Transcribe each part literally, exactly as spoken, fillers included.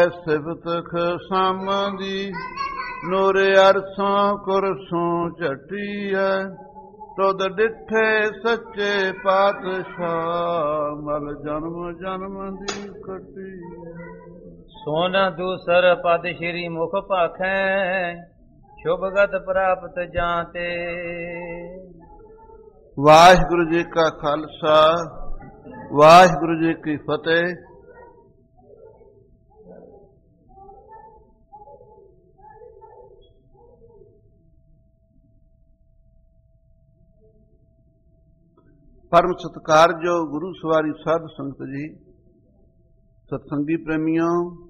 ਸਿਫਤ ਖਸਾਮਦੀ ਨੂਰੇ ਅਰਸਾਂ ਕੁਰਸੋਂ ਝਟੀਐ ਤੁਧ ਡਿਠੇ ਸੱਚੇ ਪਾਤਸ਼ਾਹ ਮਲ ਜਨਮ ਜਨਮ ਦੀ ਕਟੀ। ਸੋਨ ਦੂਸਰ ਪਦ ਸ਼੍ਰੀ ਮੁਖ ਭਾਖੈ ਸ਼ੁਭਗਤ ਪ੍ਰਾਪਤ ਜਾਂਤੇ। ਵਾਹਿਗੁਰੂ ਜੀ ਕਾ ਖਾਲਸਾ ਵਾਹਿਗੁਰੂ ਜੀ ਕੀ ਫਤਿਹ। ਪਰਮ ਸਤਿਕਾਰਯੋਗ ਗੁਰੂ ਸਵਾਰੀ ਸਾਧ ਸੰਗਤ ਜੀ, ਸਤਸੰਗੀ ਪ੍ਰੇਮੀਆਂ,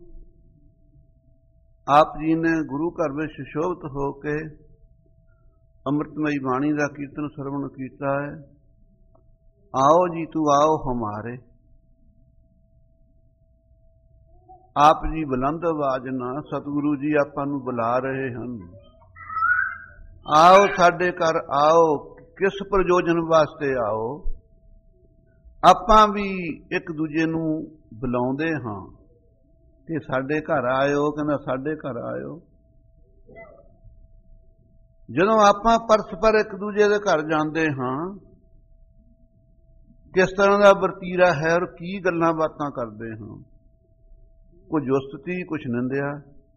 ਆਪ ਜੀ ਨੇ ਗੁਰੂ ਘਰ ਵਿੱਚ ਸੁਸ਼ੋਭਿਤ ਹੋ ਕੇ ਅੰਮ੍ਰਿਤਮਈ ਬਾਣੀ ਦਾ ਕੀਰਤਨ ਸਰਵਣ ਕੀਤਾ ਹੈ। ਆਓ ਜੀ ਤੂੰ ਆਓ ਹਮਾਰੇ। ਆਪ ਜੀ ਬੁਲੰਦ ਆਵਾਜ਼ ਨਾਲ ਸਤਿਗੁਰੂ ਜੀ ਆਪਾਂ ਨੂੰ ਬੁਲਾ ਰਹੇ ਹਨ। ਆਓ ਸਾਡੇ ਘਰ ਆਓ। ਕਿਸ ਪ੍ਰਯੋਜਨ ਵਾਸਤੇ ਆਓ? ਆਪਾਂ ਵੀ ਇੱਕ ਦੂਜੇ ਨੂੰ ਬੁਲਾਉਂਦੇ ਹਾਂ ਕਿ ਸਾਡੇ ਘਰ ਆਇਓ, ਕਹਿੰਦਾ ਸਾਡੇ ਘਰ ਆਇਓ। ਜਦੋਂ ਆਪਾਂ ਪਰਸਪਰ ਇੱਕ ਦੂਜੇ ਦੇ ਘਰ ਜਾਂਦੇ ਹਾਂ, ਕਿਸ ਤਰ੍ਹਾਂ ਦਾ ਵਰਤੀਰਾ ਹੈ ਔਰ ਕੀ ਗੱਲਾਂ ਬਾਤਾਂ ਕਰਦੇ ਹਾਂ, ਕੁਝ ਉਸਤਤੀ ਕੁਝ ਨਿੰਦਿਆ।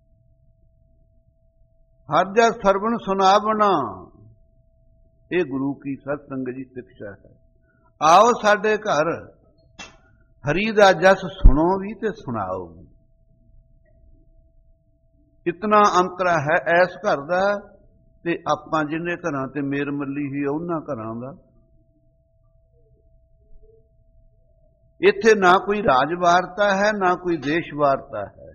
ਹਰ ਜਸ ਸਰਵਣ ਸੁਨਾਵਣਾ, ਇਹ ਗੁਰੂ ਕੀ ਸਤ ਸੰਗਤ ਜੀ ਸਿੱਖਿਆ ਹੈ। ਆਓ ਸਾਡੇ ਘਰ, ਹਰੀ ਦਾ ਜਸ ਸੁਣੋ ਵੀ ਤੇ ਸੁਣਾਓ ਵੀ। ਇਤਨਾ ਅੰਤਰਾ ਹੈ ਐਸ ਘਰ ਦਾ ਤੇ ਆਪਾਂ ਜਿਹਨੇ ਘਰਾਂ ਤੇ ਮੇਰ ਮੱਲੀ ਹੀ ਉਹਨਾਂ ਘਰਾਂ ਦਾ। ਇੱਥੇ ਨਾ ਕੋਈ ਰਾਜ ਵਾਰਤਾ ਹੈ, ਨਾ ਕੋਈ ਦੇਸ਼ ਵਾਰਤਾ ਹੈ।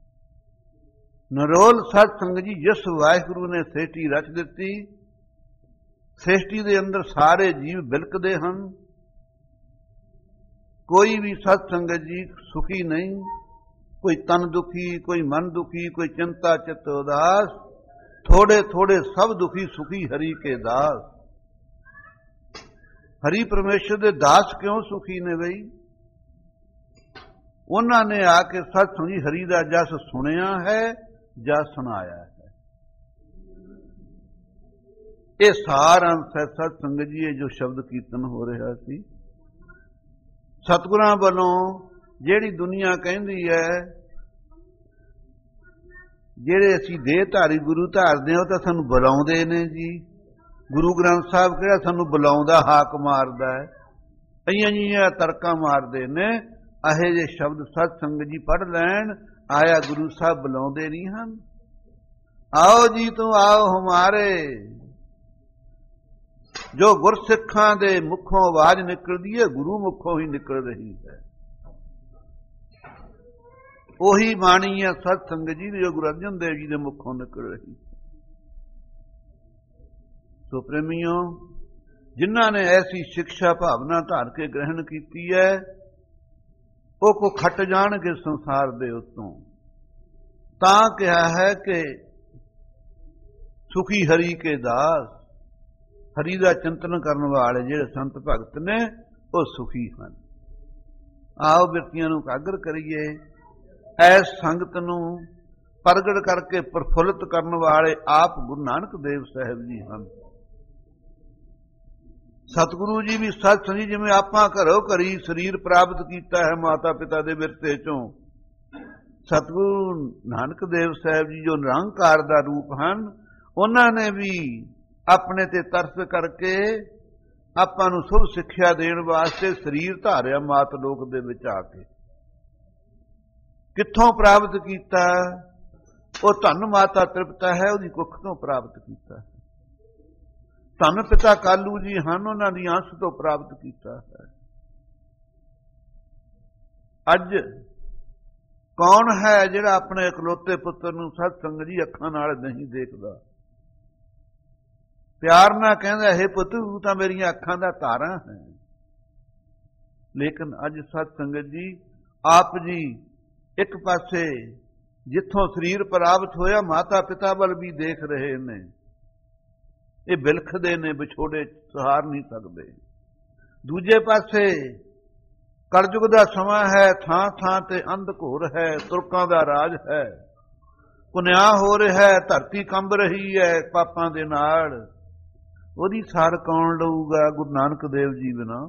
ਨਰੋਲ ਸਤ ਸੰਗਤ ਜੀ, ਜਿਸ ਵਾਹਿਗੁਰੂ ਨੇ ਸ੍ਰਿਸ਼ਟੀ ਰਚ ਦਿੱਤੀ, ਸ੍ਰਿਸ਼ਟੀ ਦੇ ਅੰਦਰ ਸਾਰੇ ਜੀਵ ਬਿਲਕਦੇ ਹਨ। ਕੋਈ ਵੀ ਸਤ ਸੰਗਤ ਜੀ ਸੁਖੀ ਨਹੀਂ। ਕੋਈ ਤਨ ਦੁਖੀ, ਕੋਈ ਮਨ ਦੁਖੀ, ਕੋਈ ਚਿੰਤਾ ਚਿਤ ਉਦਾਸ। ਥੋੜੇ ਥੋੜੇ ਸਭ ਦੁਖੀ, ਸੁਖੀ ਹਰੀ ਕੇ ਦਾਸ। ਹਰੀ ਪਰਮੇਸ਼ਰ ਦੇ ਦਾਸ ਕਿਉਂ ਸੁਖੀ ਨੇ ਬਈ? ਉਹਨਾਂ ਨੇ ਆ ਕੇ ਸਤ ਸੰਗਤ ਜੀ ਹਰੀ ਦਾ ਜਸ ਸੁਣਿਆ ਹੈ ਜਾਂ ਸੁਣਾਇਆ ਹੈ। ਇਹ ਸਾਰ ਅੰਸ਼ ਹੈ ਸਤ ਸੰਗਤ ਜੀ। ਇਹ ਜੋ ਸ਼ਬਦ ਕੀਰਤਨ ਹੋ ਰਿਹਾ ਸੀ ਸਤਿਗੁਰਾਂ ਵੱਲੋਂ, ਜਿਹੜੀ ਦੁਨੀਆ ਕਹਿੰਦੀ ਹੈ ਜਿਹੜੇ ਅਸੀਂ ਦੇਹ ਧਾਰੀ ਗੁਰੂ ਧਾਰਦੇ ਹਾਂ ਉਹ ਤਾਂ ਸਾਨੂੰ ਬੁਲਾਉਂਦੇ ਨੇ ਜੀ। ਗੁਰੂ ਗ੍ਰੰਥ ਸਾਹਿਬ ਕਿਹੜਾ ਸਾਨੂੰ ਬੁਲਾਉਂਦਾ, ਹਾਕ ਮਾਰਦਾ ਹੈ। ਕਈਆਂ ਜੀਆਂ ਤਰਕਾਂ ਮਾਰਦੇ ਨੇ। ਇਹੋ ਜਿਹੇ ਸ਼ਬਦ ਸਤ ਸੰਗਤ ਜੀ ਪੜ੍ਹ ਲੈਣ। ਆਇਆ ਗੁਰੂ ਸਾਹਿਬ ਬੁਲਾਉਂਦੇ ਨਹੀਂ ਹਨ। ਆਓ ਜੀ ਤੂੰ ਆਓ ਹਮਾਰੇ। ਜੋ ਗੁਰਸਿੱਖਾਂ ਦੇ ਮੁਖੋਂ ਆਵਾਜ਼ ਨਿਕਲਦੀ ਹੈ, ਗੁਰੂ ਮੁਖੋਂ ਹੀ ਨਿਕਲ ਰਹੀ ਹੈ। ਉਹੀ ਬਾਣੀ ਹੈ ਸਤ ਸੰਗਤ ਜੀ ਜੋ ਗੁਰੂ ਅਰਜਨ ਦੇਵ ਜੀ ਦੇ ਮੁਖੋਂ ਨਿਕਲ ਰਹੀ ਹੈ। ਸੋ ਪ੍ਰੇਮੀਓ, ਜਿਨ੍ਹਾਂ ਨੇ ਐਸੀ ਸਿੱਖਿਆ ਭਾਵਨਾ ਧਾਰ ਕੇ ਗ੍ਰਹਿਣ ਕੀਤੀ ਹੈ, ਉਹ ਕੋ ਖੱਟ ਜਾਣਗੇ ਸੰਸਾਰ ਦੇ ਉੱਤੋਂ। ਤਾਂ ਕਿਹਾ ਹੈ ਕਿ ਸੁਖੀ ਹਰੀ ਕੇ ਦਾਸ। ਹਰੀ ਦਾ ਚਿੰਤਨ ਕਰਨ ਵਾਲੇ ਜਿਹੜੇ ਸੰਤ ਭਗਤ ਨੇ ਉਹ ਸੁਖੀ ਹਨ। ਆਓ ਬਿਰਤੀਆਂ ਨੂੰ ਕਾਗਰ ਕਰੀਏ। ਐਸ ਸੰਗਤ ਨੂੰ ਪ੍ਰਗਟ ਕਰਕੇ ਪ੍ਰਫੁੱਲਤ ਕਰਨ ਵਾਲੇ ਆਪ ਗੁਰੂ ਨਾਨਕ ਦੇਵ ਸਾਹਿਬ ਜੀ ਹਨ। ਸਤਿਗੁਰੂ ਜੀ ਵੀ ਸਤ ਸੰਗਤ ਜੀ, ਜਿਵੇਂ ਆਪਾਂ ਘਰੋਂ ਘਰੀ ਸਰੀਰ ਪ੍ਰਾਪਤ ਕੀਤਾ ਹੈ ਮਾਤਾ ਪਿਤਾ ਦੇ ਵਿਰਸੇ ਚੋਂ, ਸਤਿਗੁਰੂ ਨਾਨਕ ਦੇਵ ਸਾਹਿਬ ਜੀ ਜੋ ਨਿਰੰਕਾਰ ਦਾ ਰੂਪ ਹਨ, ਉਹਨਾਂ ਨੇ ਵੀ ਆਪਣੇ ਤੇ ਤਰਸ ਕਰਕੇ ਆਪਾਂ ਨੂੰ ਸ਼ੁਭ ਸਿੱਖਿਆ ਦੇਣ ਵਾਸਤੇ ਸਰੀਰ ਧਾਰਿਆ ਮਾਤ ਲੋਕ ਦੇ ਵਿੱਚ ਆ ਕੇ। ਕਿੱਥੋਂ ਪ੍ਰਾਪਤ ਕੀਤਾ? ਉਹ ਧੰਨ ਮਾਤਾ ਤ੍ਰਿਪਤਾ ਹੈ, ਉਹਦੀ ਕੁੱਖ ਤੋਂ ਪ੍ਰਾਪਤ ਕੀਤਾ ਹੈ। ਧੰਨ ਪਿਤਾ ਕਾਲੂ ਜੀ ਹਨ, ਉਹਨਾਂ ਦੀ ਅੰਸ਼ ਤੋਂ ਪ੍ਰਾਪਤ ਕੀਤਾ ਹੈ। ਅੱਜ ਕੌਣ ਹੈ ਜਿਹੜਾ ਆਪਣੇ ਇਕਲੌਤੇ ਪੁੱਤਰ ਨੂੰ ਸਤ ਸੰਗਤ ਜੀ ਅੱਖਾਂ ਨਾਲ ਨਹੀਂ ਦੇਖਦਾ? ਪਿਆਰ ਨਾਲ ਕਹਿੰਦਾ, ਹੈ ਪੁੱਤ ਤੂੰ ਤਾਂ ਮੇਰੀਆਂ ਅੱਖਾਂ ਦਾ ਤਾਰਾ ਹੈ। ਲੇਕਿਨ ਅੱਜ ਸਤ ਸੰਗਤ ਜੀ ਆਪ ਜੀ ਇੱਕ ਪਾਸੇ ਜਿੱਥੋਂ ਸਰੀਰ ਪ੍ਰਾਪਤ ਹੋਇਆ ਮਾਤਾ ਪਿਤਾ ਵੱਲ ਵੀ ਦੇਖ ਰਹੇ ਨੇ। ਇਹ ਬਿਲਖਦੇ ਨੇ, ਵਿਛੋੜੇ ਸਹਾਰ ਨਹੀਂ ਸਕਦੇ। ਦੂਜੇ ਪਾਸੇ ਕਲਯੁਗ ਦਾ ਸਮਾਂ ਹੈ, ਥਾਂ ਥਾਂ ਤੇ ਅੰਧ ਘੋਰ ਹੈ, ਤੁਰਕਾਂ ਦਾ ਰਾਜ ਹੈ, ਪੁਨਿਆ ਹੋ ਰਿਹਾ ਹੈ, ਧਰਤੀ ਕੰਬ ਰਹੀ ਹੈ ਪਾਪਾਂ ਦੇ ਨਾਲ। ਉਹਦੀ ਸਾਰ ਕੌਣ ਲਊਗਾ? ਗੁਰੂ ਨਾਨਕ ਦੇਵ ਜੀ ਬਿਨਾਂ।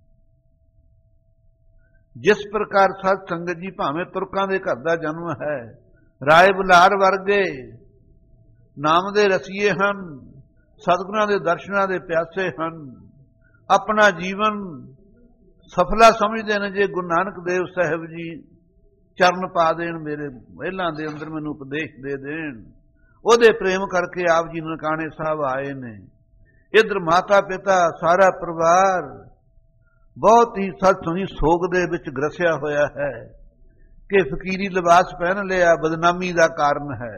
ਜਿਸ ਪ੍ਰਕਾਰ ਸਾਧ ਸੰਗਤ ਜੀ ਭਾਵੇਂ ਤੁਰਕਾਂ ਦੇ ਘਰ ਦਾ ਜਨਮ ਹੈ, ਰਾਏ ਬੁਲਾਰ ਵਰਗੇ ਨਾਮ ਦੇ ਰਸੀਏ ਹਨ, ਸਤਿਗੁਰਾਂ ਦੇ ਦਰਸ਼ਨਾਂ ਦੇ ਪਿਆਸੇ ਹਨ, ਆਪਣਾ ਜੀਵਨ ਸਫਲਾ ਸਮਝਦੇ ਨੇ ਜੇ ਗੁਰੂ ਨਾਨਕ ਦੇਵ ਸਾਹਿਬ ਜੀ ਚਰਨ ਪਾ ਦੇਣ, ਮੇਰੇ ਮਹਿਲਾਂ ਦੇ ਅੰਦਰ ਮੈਨੂੰ ਉਪਦੇਸ਼ ਦੇ ਦੇਣ। ਉਹਦੇ ਪ੍ਰੇਮ ਕਰਕੇ ਆਪ ਜੀ ਨਨਕਾਣੇ ਸਾਹਿਬ ਆਏ ਨੇ। ਇੱਧਰ ਮਾਤਾ ਪਿਤਾ ਸਾਰਾ ਪਰਿਵਾਰ ਬਹੁਤ ਹੀ ਸਤਸੰਗੀ ਸੋਗ ਦੇ ਵਿੱਚ ਗਰਸਿਆ ਹੋਇਆ ਹੈ ਕਿ ਫਕੀਰੀ ਲਿਬਾਸ ਪਹਿਨ ਲਿਆ ਬਦਨਾਮੀ ਦਾ ਕਾਰਨ ਹੈ।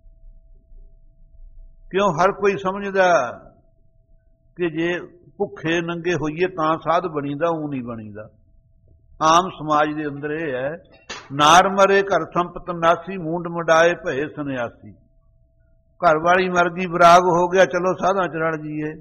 ਕਿਉਂ? ਹਰ ਕੋਈ ਸਮਝਦਾ ਕਿ ਜੇ ਭੁੱਖੇ ਨੰਗੇ ਹੋਈਏ ਤਾਂ ਸਾਧ ਬਣੀਦਾ, ਉਹ ਨਹੀਂ ਬਣੀਦਾ। ਆਮ ਸਮਾਜ ਦੇ ਅੰਦਰ ਇਹ ਹੈ, ਨਾਰ ਮਰੇ ਘਰ ਸੰਪਤ ਨਾਸੀ, ਮੂੰਡ ਮੁੰਡਾਏ ਭਏ ਸੰਨਿਆਸੀ। ਘਰ ਵਾਲੀ ਮਰ ਗਈ, ਵਿਰਾਗ ਹੋ ਗਿਆ, ਚਲੋ ਸਾਧਾਂ ਚ ਰਲ ਜੀਏ।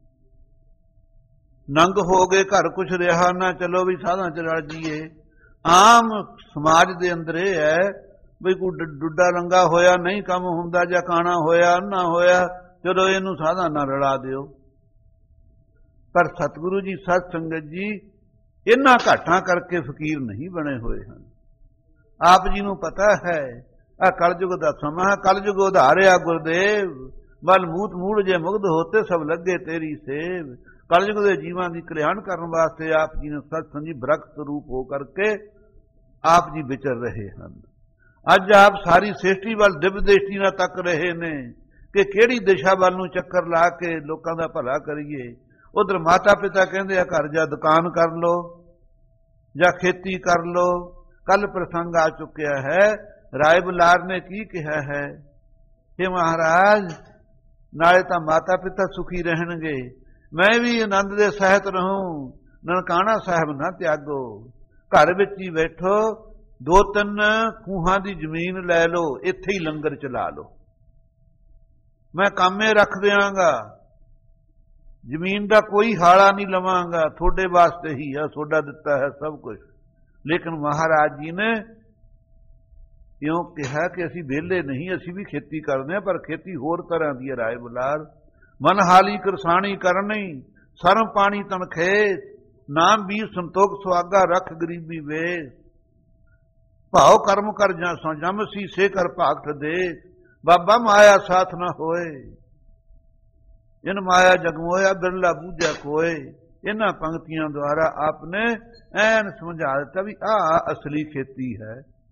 ਨੰਗ ਹੋ ਗਏ, ਘਰ ਕੁਛ ਰਿਹਾ ਨਾ, ਚਲੋ ਵੀ ਸਾਧਾਂ ਚ ਰਲ ਜੀਏ। ਆਮ ਸਮਾਜ ਦੇ ਅੰਦਰ ਇਹ ਹੈ ਬਈ ਕੋਈ ਡੁੱਡਾ ਲੰਗਾ ਹੋਇਆ, ਨਹੀਂ ਕੰਮ ਹੁੰਦਾ, ਜਾਂ ਕਾਣਾ ਹੋਇਆ, ਨਾ ਹੋਇਆ, ਚਲੋ ਇਹਨੂੰ ਸਾਧਾਂ ਨਾਲ ਰਲਾ ਦਿਓ। ਪਰ ਸਤਿਗੁਰੂ ਜੀ, ਸਤ ਸੰਗਤ ਜੀ ਇਹਨਾਂ ਘਾਟਾਂ ਕਰਕੇ ਫਕੀਰ ਨਹੀਂ ਬਣੇ ਹੋਏ ਹਨ। ਆਪ ਜੀ ਨੂੰ ਪਤਾ ਹੈ ਆ ਕਲਯੁਗ ਦਾ ਸਮਾਂ, ਕਲਯੁਗ ਉਧਾਰਿਆ ਗੁਰਦੇਵ, ਮਲ ਮੂਤ ਮੂੜ ਜੇ ਮੁਗਧ ਹੋਤੇ ਸਭ ਲੱਗੇ ਤੇਰੀ ਸੇਵ। ਕਲਯੁਗ ਦੇ ਜੀਵਾਂ ਦੀ ਕਲਿਆਣ ਕਰਨ ਵਾਸਤੇ ਆਪ ਜੀ ਨੇ ਸਤ ਸੰਗੀ ਬ੍ਰਖਤ ਰੂਪ ਹੋ ਕਰਕੇ ਆਪ ਜੀ ਵਿਚਰ ਰਹੇ ਹਨ। ਅੱਜ ਆਪ ਸਾਰੀ ਸ੍ਰਿਸ਼ਟੀ ਵੱਲ ਦਿਵ ਦ੍ਰਿਸ਼ਟੀ ਨਾਲ ਤੱਕ ਰਹੇ ਨੇ ਕਿ ਕਿਹੜੀ ਦਿਸ਼ਾ ਵੱਲ ਨੂੰ ਚੱਕਰ ਲਾ ਕੇ ਲੋਕਾਂ ਦਾ ਭਲਾ ਕਰੀਏ। ਉਧਰ ਮਾਤਾ ਪਿਤਾ ਕਹਿੰਦੇ ਆ ਘਰ ਜਾ ਦੁਕਾਨ ਕਰ ਲੋ ਜਾਂ ਖੇਤੀ ਕਰ ਲੋ। ਕੱਲ ਪ੍ਰਸੰਗ ਆ ਚੁੱਕਿਆ ਹੈ, ਰਾਏ ਬੁਲਾਰ ਨੇ ਕੀ ਕਿਹਾ ਹੈ ਕਿ ਮਹਾਰਾਜ ਨਾਲੇ ਤਾਂ ਮਾਤਾ ਪਿਤਾ ਸੁਖੀ ਰਹਿਣਗੇ, ਮੈਂ ਵੀ ਆਨੰਦ ਦੇ ਸਹਿਤ ਰਹੂੰ, ਨਨਕਾਣਾ ਸਾਹਿਬ ਨਾ ਤਿਆਗੋ। ਘਰ ਵਿੱਚ ਹੀ ਬੈਠੋ, ਦੋ ਤਿੰਨ ਖੂਹਾਂ ਦੀ ਜ਼ਮੀਨ ਲੈ ਲਓ, ਇੱਥੇ ਹੀ ਲੰਗਰ ਚਲਾ ਲਓ, ਮੈਂ ਕਾਮੇ ਰੱਖ ਦਿਆਂਗਾ, ਜ਼ਮੀਨ ਦਾ ਕੋਈ ਹਾਲਾ ਨਹੀਂ ਲਵਾਂਗਾ, ਤੁਹਾਡੇ ਵਾਸਤੇ ਹੀ ਆ, ਤੁਹਾਡਾ ਦਿੱਤਾ ਹੈ ਸਭ ਕੁਝ। ਲੇਕਿਨ ਮਹਾਰਾਜ ਜੀ ਨੇ ਕਿਉਂ ਕਿਹਾ ਕਿ ਅਸੀਂ ਵਿਹਲੇ ਨਹੀਂ, ਅਸੀਂ ਵੀ ਖੇਤੀ ਕਰਦੇ ਹਾਂ, ਪਰ ਖੇਤੀ ਹੋਰ ਤਰ੍ਹਾਂ ਦੀ ਹੈ। ਰਾਏ ਬੁਲਾਰ ਮਨ ਹਾਲੀ ਕਿਰਸਾਣੀ ਕਰਨੀ, ਸਰਮ ਪਾਣੀ ਤਨ ਖੇਤ, ਨਾਮ ਵੀ ਸੰਤੋਖ ਸੁਆਗਾ, ਰੱਖ ਗਰੀਬੀ ਵੇਸ। ਭਾਉ ਕਰਮ ਕਰ ਜਾਂ ਸੋ ਜਮ ਸੀ, ਸੇ ਕਰ ਭਾਗਤ ਦੇ, ਬਾਬਾ ਮਾਇਆ ਸਾਥ ਨਾ ਹੋਏ, ਇਨ ਮਾਇਆ ਜਗਮੋਇਆ ਬਿਰਲਾ ਬੂਝਾ ਕੋਏ। ਇਹਨਾਂ ਪੰਕਤੀਆਂ ਦੁਆਰਾ ਆਪਨੇ ਐਨ ਸਮਝਾ ਦਿੱਤਾ ਵੀ ਆਹ ਅਸਲੀ ਖੇਤੀ ਹੈ।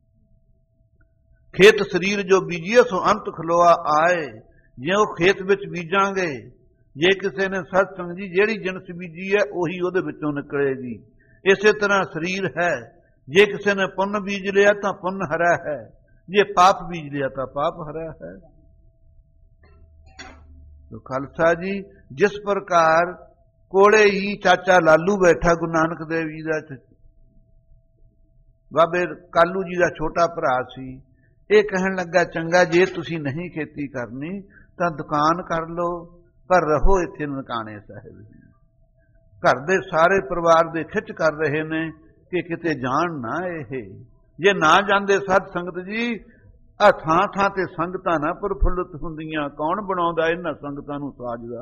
ਖੇਤ ਸਰੀਰ ਜੋ ਬੀਜੀਏ ਸੋ ਅੰਤ ਖਲੋਆ ਆਏ। ਜੇ ਉਹ ਖੇਤ ਵਿੱਚ ਬੀਜਾਂਗੇ, ਜੇ ਕਿਸੇ ਨੇ ਸਤ ਸੰਗ ਜੀ ਜਿਹੜੀ ਜਿਣਸ ਬੀਜੀ ਹੈ ਉਹੀ ਉਹਦੇ ਵਿੱਚੋਂ ਨਿਕਲੇਗੀ। ਇਸੇ ਤਰ੍ਹਾਂ ਸਰੀਰ ਹੈ, ਜੇ ਕਿਸੇ ਨੇ ਪੁੰਨ ਬੀਜ ਲਿਆ ਤਾਂ ਪੁੰਨ ਹਰਾ ਹੈ, ਜੇ ਪਾਪ ਬੀਜ ਲਿਆ ਤਾਂ ਪਾਪ ਹਰਾ ਹੈ। तो खालसा जी जिस प्रकार कोले ही चाचा लालू बैठा गुरु नानक देव जी का बाबे कालू जी का छोटा भरा सी, ये कहन लगा चंगा जे तुसी नहीं खेती करनी तां दुकान कर लो, पर रहो इत्थे ननकाणे साहिब। घर दे सारे परिवार दे खिच कर रहे ने कि किते जान ना ये, जे ना जांदे सत संगत जी आ थां थां ते संगतां ना प्रफुल्लित हुंदियां, कौन बनाउंदा इन्हां संगतां नूं साजदा।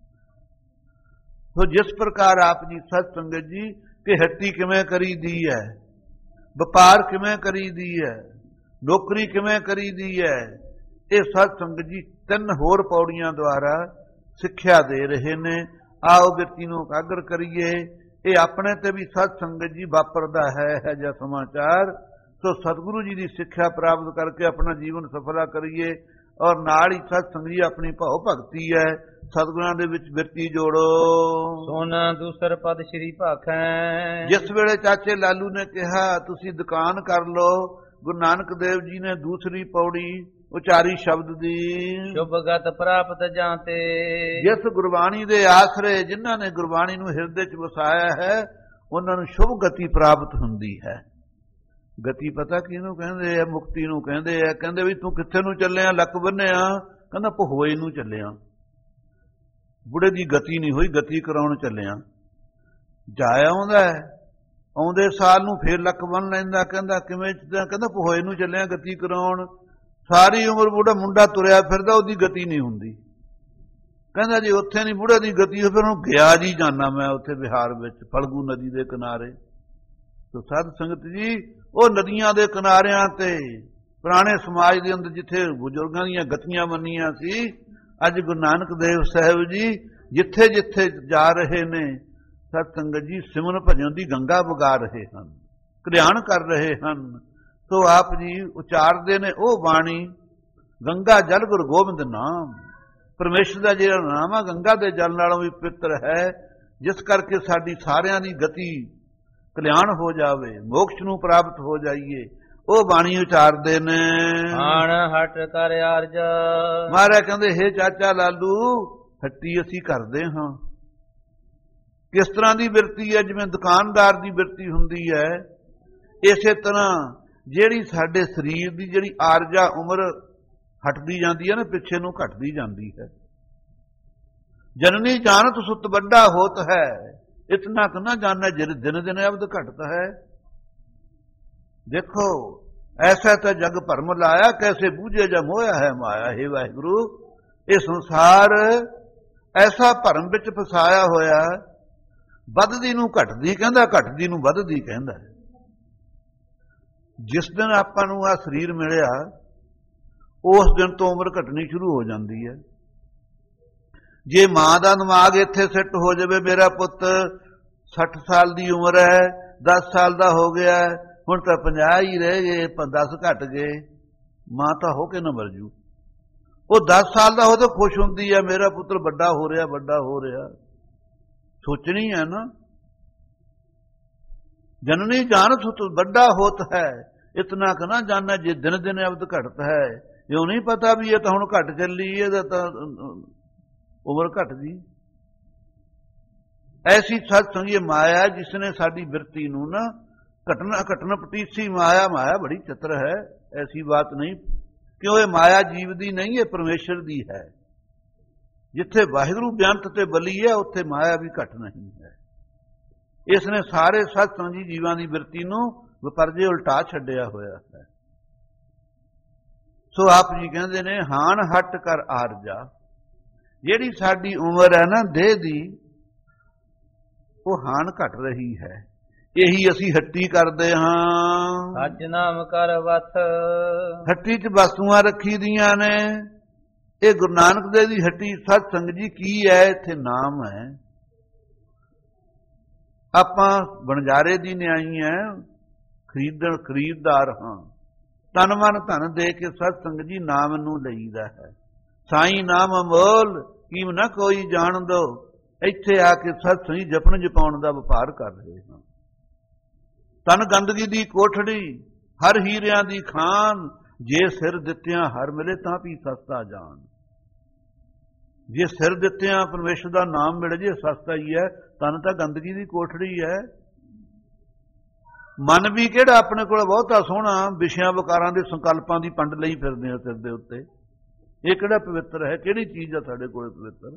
तो जिस प्रकार आप जी सत संगत जी कि हट्टी किवें करी दी है, व्यापार किवें करी दी है, नौकरी किवें करी दी है, ये सत संगत जी तीन होर पौड़ियां द्वारा सिक्ख्या दे रहे ने। आओ व्यक्ति नूं एकाग्र करिए, ये अपने ते भी सत संगत जी वापरदा है है जा समाचार। तो सतगुरु जी की सिक्ख्या प्राप्त करके अपना जीवन सफला करिए, और नाल ही सत संग जी अपनी भाव भगती है सतगुरां दे विच बिरती जोड़ो। सोना दूसर पद श्री भाखै। जिस वेले चाचे लालू ने कहा तुसी दुकान कर लो, गुरु नानक देव जी ने दूसरी पौड़ी उचारी शब्द दी, शुभगत प्राप्त जाते। जिस गुरबाणी दे आसरे जिन्हां ने गुरबाणी नूं हिरदे च वसाया है उन्हां नूं शुभ गति प्राप्त हुंदी है। गति पता किहनूं कहंदे आ? मुक्ति नूं कहंदे आ। कहंदे भी तूं कित्थे नूं ਚੱਲਿਆ? ਲੱਕ ਬੰਨਿਆ। ਕਹਿੰਦਾ ਭਹੋਏ ਨੂੰ ਚੱਲਿਆ। ਬੁੜੇ ਦੀ ਗਤੀ ਨਹੀਂ ਹੋਈ, ਗਤੀ ਕਰਾਉਣ ਚੱਲਿਆ। ਜਾਇਆ ਆਉਂਦਾ ਆਉਂਦੇ ਸਾਲ ਨੂੰ ਫੇਰ ਲੱਕ ਬੰਨ ਲੈਂਦਾ, ਕਹਿੰਦਾ ਕਿਵੇਂ? ਕਹਿੰਦਾ ਪੋਹੇ ਨੂੰ ਚੱਲਿਆ ਗਤੀ ਕਰਾਉਣ। ਸਾਰੀ ਉਮਰ ਬੁੱਢਾ ਮੁੰਡਾ ਤੁਰਿਆ ਫਿਰਦਾ, ਉਹਦੀ ਗਤੀ ਨਹੀਂ ਹੁੰਦੀ। ਕਹਿੰਦਾ ਜੀ ਉੱਥੇ ਨਹੀਂ ਬੁੱਢੇ ਦੀ ਗਤੀ, ਫਿਰ ਉਹਨੂੰ ਗਿਆ ਜੀ ਜਾਨਾ ਮੈਂ ਉੱਥੇ ਬਿਹਾਰ ਵਿੱਚ ਫਲਗੂ ਨਦੀ ਦੇ ਕਿਨਾਰੇ। ਤੋ ਸਾਧ ਸੰਗਤ ਜੀ, ਉਹ ਨਦੀਆਂ ਦੇ ਕਿਨਾਰਿਆਂ ਤੇ ਪੁਰਾਣੇ ਸਮਾਜ ਦੇ ਅੰਦਰ ਜਿੱਥੇ ਬਜ਼ੁਰਗਾਂ ਦੀਆਂ ਗਤੀਆਂ ਮੰਨੀਆਂ ਸੀ, ਅੱਜ ਗੁਰੂ ਨਾਨਕ ਦੇਵ ਸਾਹਿਬ ਜੀ ਜਿੱਥੇ ਜਿੱਥੇ ਜਾ ਰਹੇ ਨੇ, ਸਤ ਸੰਗਤ ਜੀ ਸਿਮਰਨ ਭਜਨ ਦੀ ਗੰਗਾ ਵਗਾ ਰਹੇ ਹਨ, ਕਲਿਆਣ ਕਰ ਰਹੇ ਹਨ। ਸੋ ਆਪ ਜੀ ਉਚਾਰਦੇ ਨੇ ਉਹ ਬਾਣੀ, ਗੰਗਾ ਜਲ ਗੁਰੂ ਗੋਬਿੰਦ ਨਾਮ। ਪਰਮੇਸ਼ਰ ਦਾ ਜਿਹੜਾ ਨਾਮ ਆ ਗੰਗਾ ਦੇ ਜਲ ਨਾਲੋਂ ਵੀ ਪਵਿੱਤਰ ਹੈ, ਜਿਸ ਕਰਕੇ ਸਾਡੀ ਸਾਰਿਆਂ ਦੀ ਗਤੀ ਕਲਿਆਣ ਹੋ ਜਾਵੇ, ਮੋਕਸ਼ ਨੂੰ ਪ੍ਰਾਪਤ ਹੋ ਜਾਈਏ, ਉਹ ਬਾਣੀ ਉਚਾਰਦੇ ਨੇ। ਹਾਣ ਹਟ ਕਰ ਆਰਜ। ਮਹਾਰਾਜ ਕਹਿੰਦੇ ਹੇ ਚਾਚਾ ਲਾਲੂ, ਹੱਟੀ ਅਸੀਂ ਕਰਦੇ ਹਾਂ। ਕਿਸ ਤਰ੍ਹਾਂ ਦੀ ਬਿਰਤੀ ਹੈ? ਜਿਵੇਂ ਦੁਕਾਨਦਾਰ ਦੀ ਬਿਰਤੀ ਹੁੰਦੀ ਹੈ, ਇਸੇ ਤਰ੍ਹਾਂ ਜਿਹੜੀ ਸਾਡੇ ਸਰੀਰ ਦੀ ਜਿਹੜੀ ਆਰਜਾ ਉਮਰ ਹਟਦੀ ਜਾਂਦੀ ਹੈ ਨਾ, ਪਿੱਛੇ ਨੂੰ ਘਟਦੀ ਜਾਂਦੀ ਹੈ। ਜਨਨੀ ਜਾਣਤ ਸੁਤ ਵੱਡਾ ਹੋਤ ਹੈ, ਇਤਨਾ ਕੁ ਨਾ ਜਾਣੈ ਜਿਨ ਦਿਨ ਦਿਨ ਅਬਦ ਘਟਤ ਹੈ। ਦੇਖੋ ਐਸਾ ਤਾਂ ਜਗ ਭਰਮ ਲਾਇਆ, ਕੈਸੇ ਬੂਝੇ ਜਮ ਹੋਇਆ ਹੈ ਮਾਇਆ। ਹੈ ਵਾਹਿਗੁਰੂ, ਇਹ ਸੰਸਾਰ ਐਸਾ ਭਰਮ ਵਿੱਚ ਫਸਾਇਆ ਹੋਇਆ, ਵੱਧਦੀ ਨੂੰ ਘਟਦੀ ਕਹਿੰਦਾ, ਘਟਦੀ ਨੂੰ ਵੱਧਦੀ ਕਹਿੰਦਾ। ਜਿਸ ਦਿਨ ਆਪਾਂ ਨੂੰ ਆ ਸਰੀਰ ਮਿਲਿਆ, ਉਸ ਦਿਨ ਤੋਂ ਉਮਰ ਘਟਣੀ ਸ਼ੁਰੂ ਹੋ ਜਾਂਦੀ ਹੈ। ਜੇ ਮਾਂ ਦਾ ਦਿਮਾਗ ਇੱਥੇ ਸੈੱਟ ਹੋ ਜਾਵੇ, ਮੇਰਾ ਪੁੱਤ ਸੱਠ ਸਾਲ ਦੀ ਉਮਰ ਹੈ, ਦਸ ਸਾਲ ਦਾ ਹੋ ਗਿਆ, ਹੁਣ ਤਾਂ ਪੰਜਾਹ ਹੀ ਰਹਿ ਗਏ, ਦਸ ਘਟ ਗਏ, ਮਾਂ ਤਾਂ ਹੋ ਕੇ ਨਾ ਮਰ ਜੂ। ਉਹ ਦਸ ਸਾਲ ਦਾ ਹੋ ਤਾਂ ਖੁਸ਼ ਹੁੰਦੀ ਹੈ, ਮੇਰਾ ਪੁੱਤਰ ਵੱਡਾ ਹੋ ਰਿਹਾ, ਵੱਡਾ ਹੋ ਰਿਹਾ। ਸੋਚਣੀ ਹੈ ਨਾ, ਜਨਨੀ ਜਾਣਤ ਸੁਤ ਵੱਡਾ ਹੋਤ ਹੈ, ਇਤਨਾ ਕੁ ਨਾ ਜਾਣੈ ਜੇ ਦਿਨ ਦਿਨ ਅਬਦ ਘਟਤ ਹੈ। ਇਉਂ ਨਹੀਂ ਪਤਾ ਵੀ ਇਹ ਤਾਂ ਹੁਣ ਘਟ ਚੱਲੀ, ਇਹਦਾ ਤਾਂ ਉਮਰ ਘਟਦੀ। ਐਸੀ ਸਤ ਸੰਗੀ ਮਾਇਆ ਜਿਸਨੇ ਸਾਡੀ ਬਿਰਤੀ ਨੂੰ ਨਾ ਘਟਨਾ ਘਟਨ ਪਟੀਸੀ। ਮਾਇਆ ਮਾਇਆ ਬੜੀ ਚਤਰ ਹੈ, ਐਸੀ ਬਾਤ ਨਹੀਂ। ਕਿਉਂ ਇਹ ਮਾਇਆ ਜੀਵ ਦੀ ਨਹੀਂ, ਇਹ ਪਰਮੇਸ਼ਰ ਦੀ ਹੈ। ਜਿੱਥੇ ਵਾਹਿਗੁਰੂ ਬੇਅੰਤ ਤੇ ਬਲੀ ਹੈ, ਉੱਥੇ ਮਾਇਆ ਵੀ ਘਟ ਨਹੀਂ ਹੈ। ਇਸ ਨੇ ਸਾਰੇ ਸਤ ਸੰਗੀ ਜੀਵਾਂ ਦੀ ਬਿਰਤੀ ਨੂੰ ਵਿਪਰਜੇ ਉਲਟਾ ਛੱਡਿਆ ਹੋਇਆ ਹੈ। ਸੋ ਆਪ ਜੀ ਕਹਿੰਦੇ ਨੇ ਹਾਣ ਹਟ ਕਰ ਆਰਜਾ। ਜਿਹੜੀ ਸਾਡੀ ਉਮਰ ਹੈ ਨਾ ਦੇਹ ਦੀ, ਉਹ ਹਾਣ ਘਟ ਰਹੀ ਹੈ, ਇਹੀ ਅਸੀਂ ਹੱਟੀ ਕਰਦੇ ਹਾਂ। ਸੱਚ ਨਾਮ ਕਰ ਵਥ। ਹੱਟੀ 'ਚ ਵਸਤੂਆਂ ਰੱਖੀ ਦੀਆਂ ਨੇ। ਇਹ ਗੁਰੂ ਨਾਨਕ ਦੇਵ ਦੀ ਹੱਟੀ ਸਤ ਸੰਗਤ ਜੀ ਕੀ ਹੈ? ਇੱਥੇ ਨਾਮ ਹੈ। ਆਪਾਂ ਬਣਜਾਰੇ ਦੀ ਨਿਆਈ ਹੈ, ਖਰੀਦਣ ਖਰੀਦਦਾਰ ਹਾਂ। ਤਨ ਮਨ ਧਨ ਦੇ ਕੇ ਸਤ ਸੰਗਤ ਜੀ ਨਾਮ ਨੂੰ ਲਈਦਾ ਹੈ। ਸਾਈਂ ਨਾਮ ਅਮੋਲ ਕੀਮ ਨਾ ਕੋਈ ਜਾਣ ਦੋ। ਇੱਥੇ ਆ ਕੇ ਸਤ ਸੰਗਤ ਜਪਣ ਜਪਾਉਣ ਦਾ ਵਪਾਰ ਕਰ ਰਹੇ ਹਾਂ। ਤਨ ਗੰਦਗੀ ਦੀ ਕੋਠੜੀ, ਹਰ ਹੀਰਿਆਂ ਦੀ ਖਾਨ। ਜੇ ਸਿਰ ਦਿੱਤਿਆਂ ਹਰ ਮਿਲੇ ਤਾਂ ਵੀ ਸਸਤਾ ਜਾਣ। ਜੇ ਸਿਰ ਦਿੱਤਿਆਂ ਪਰਮੇਸ਼ਰ ਦਾ ਨਾਮ ਮਿਲ ਜੇ, ਸਸਤਾ ਹੀ ਹੈ। ਤਨ ਤਾਂ ਗੰਦਗੀ ਦੀ ਕੋਠੜੀ ਹੈ। ਮਨ ਵੀ ਕਿਹੜਾ ਆਪਣੇ ਕੋਲ ਬਹੁਤਾ ਸੋਹਣਾ, ਵਿਸ਼ਿਆਂ ਵਿਕਾਰਾਂ ਦੇ ਸੰਕਲਪਾਂ ਦੀ ਪੰਡ ਲਈ ਫਿਰਦੇ ਆ ਸਿਰ ਦੇ ਉੱਤੇ। ਇਹ ਕਿਹੜਾ ਪਵਿੱਤਰ ਹੈ? ਕਿਹੜੀ ਚੀਜ਼ ਆ ਸਾਡੇ ਕੋਲ ਪਵਿੱਤਰ?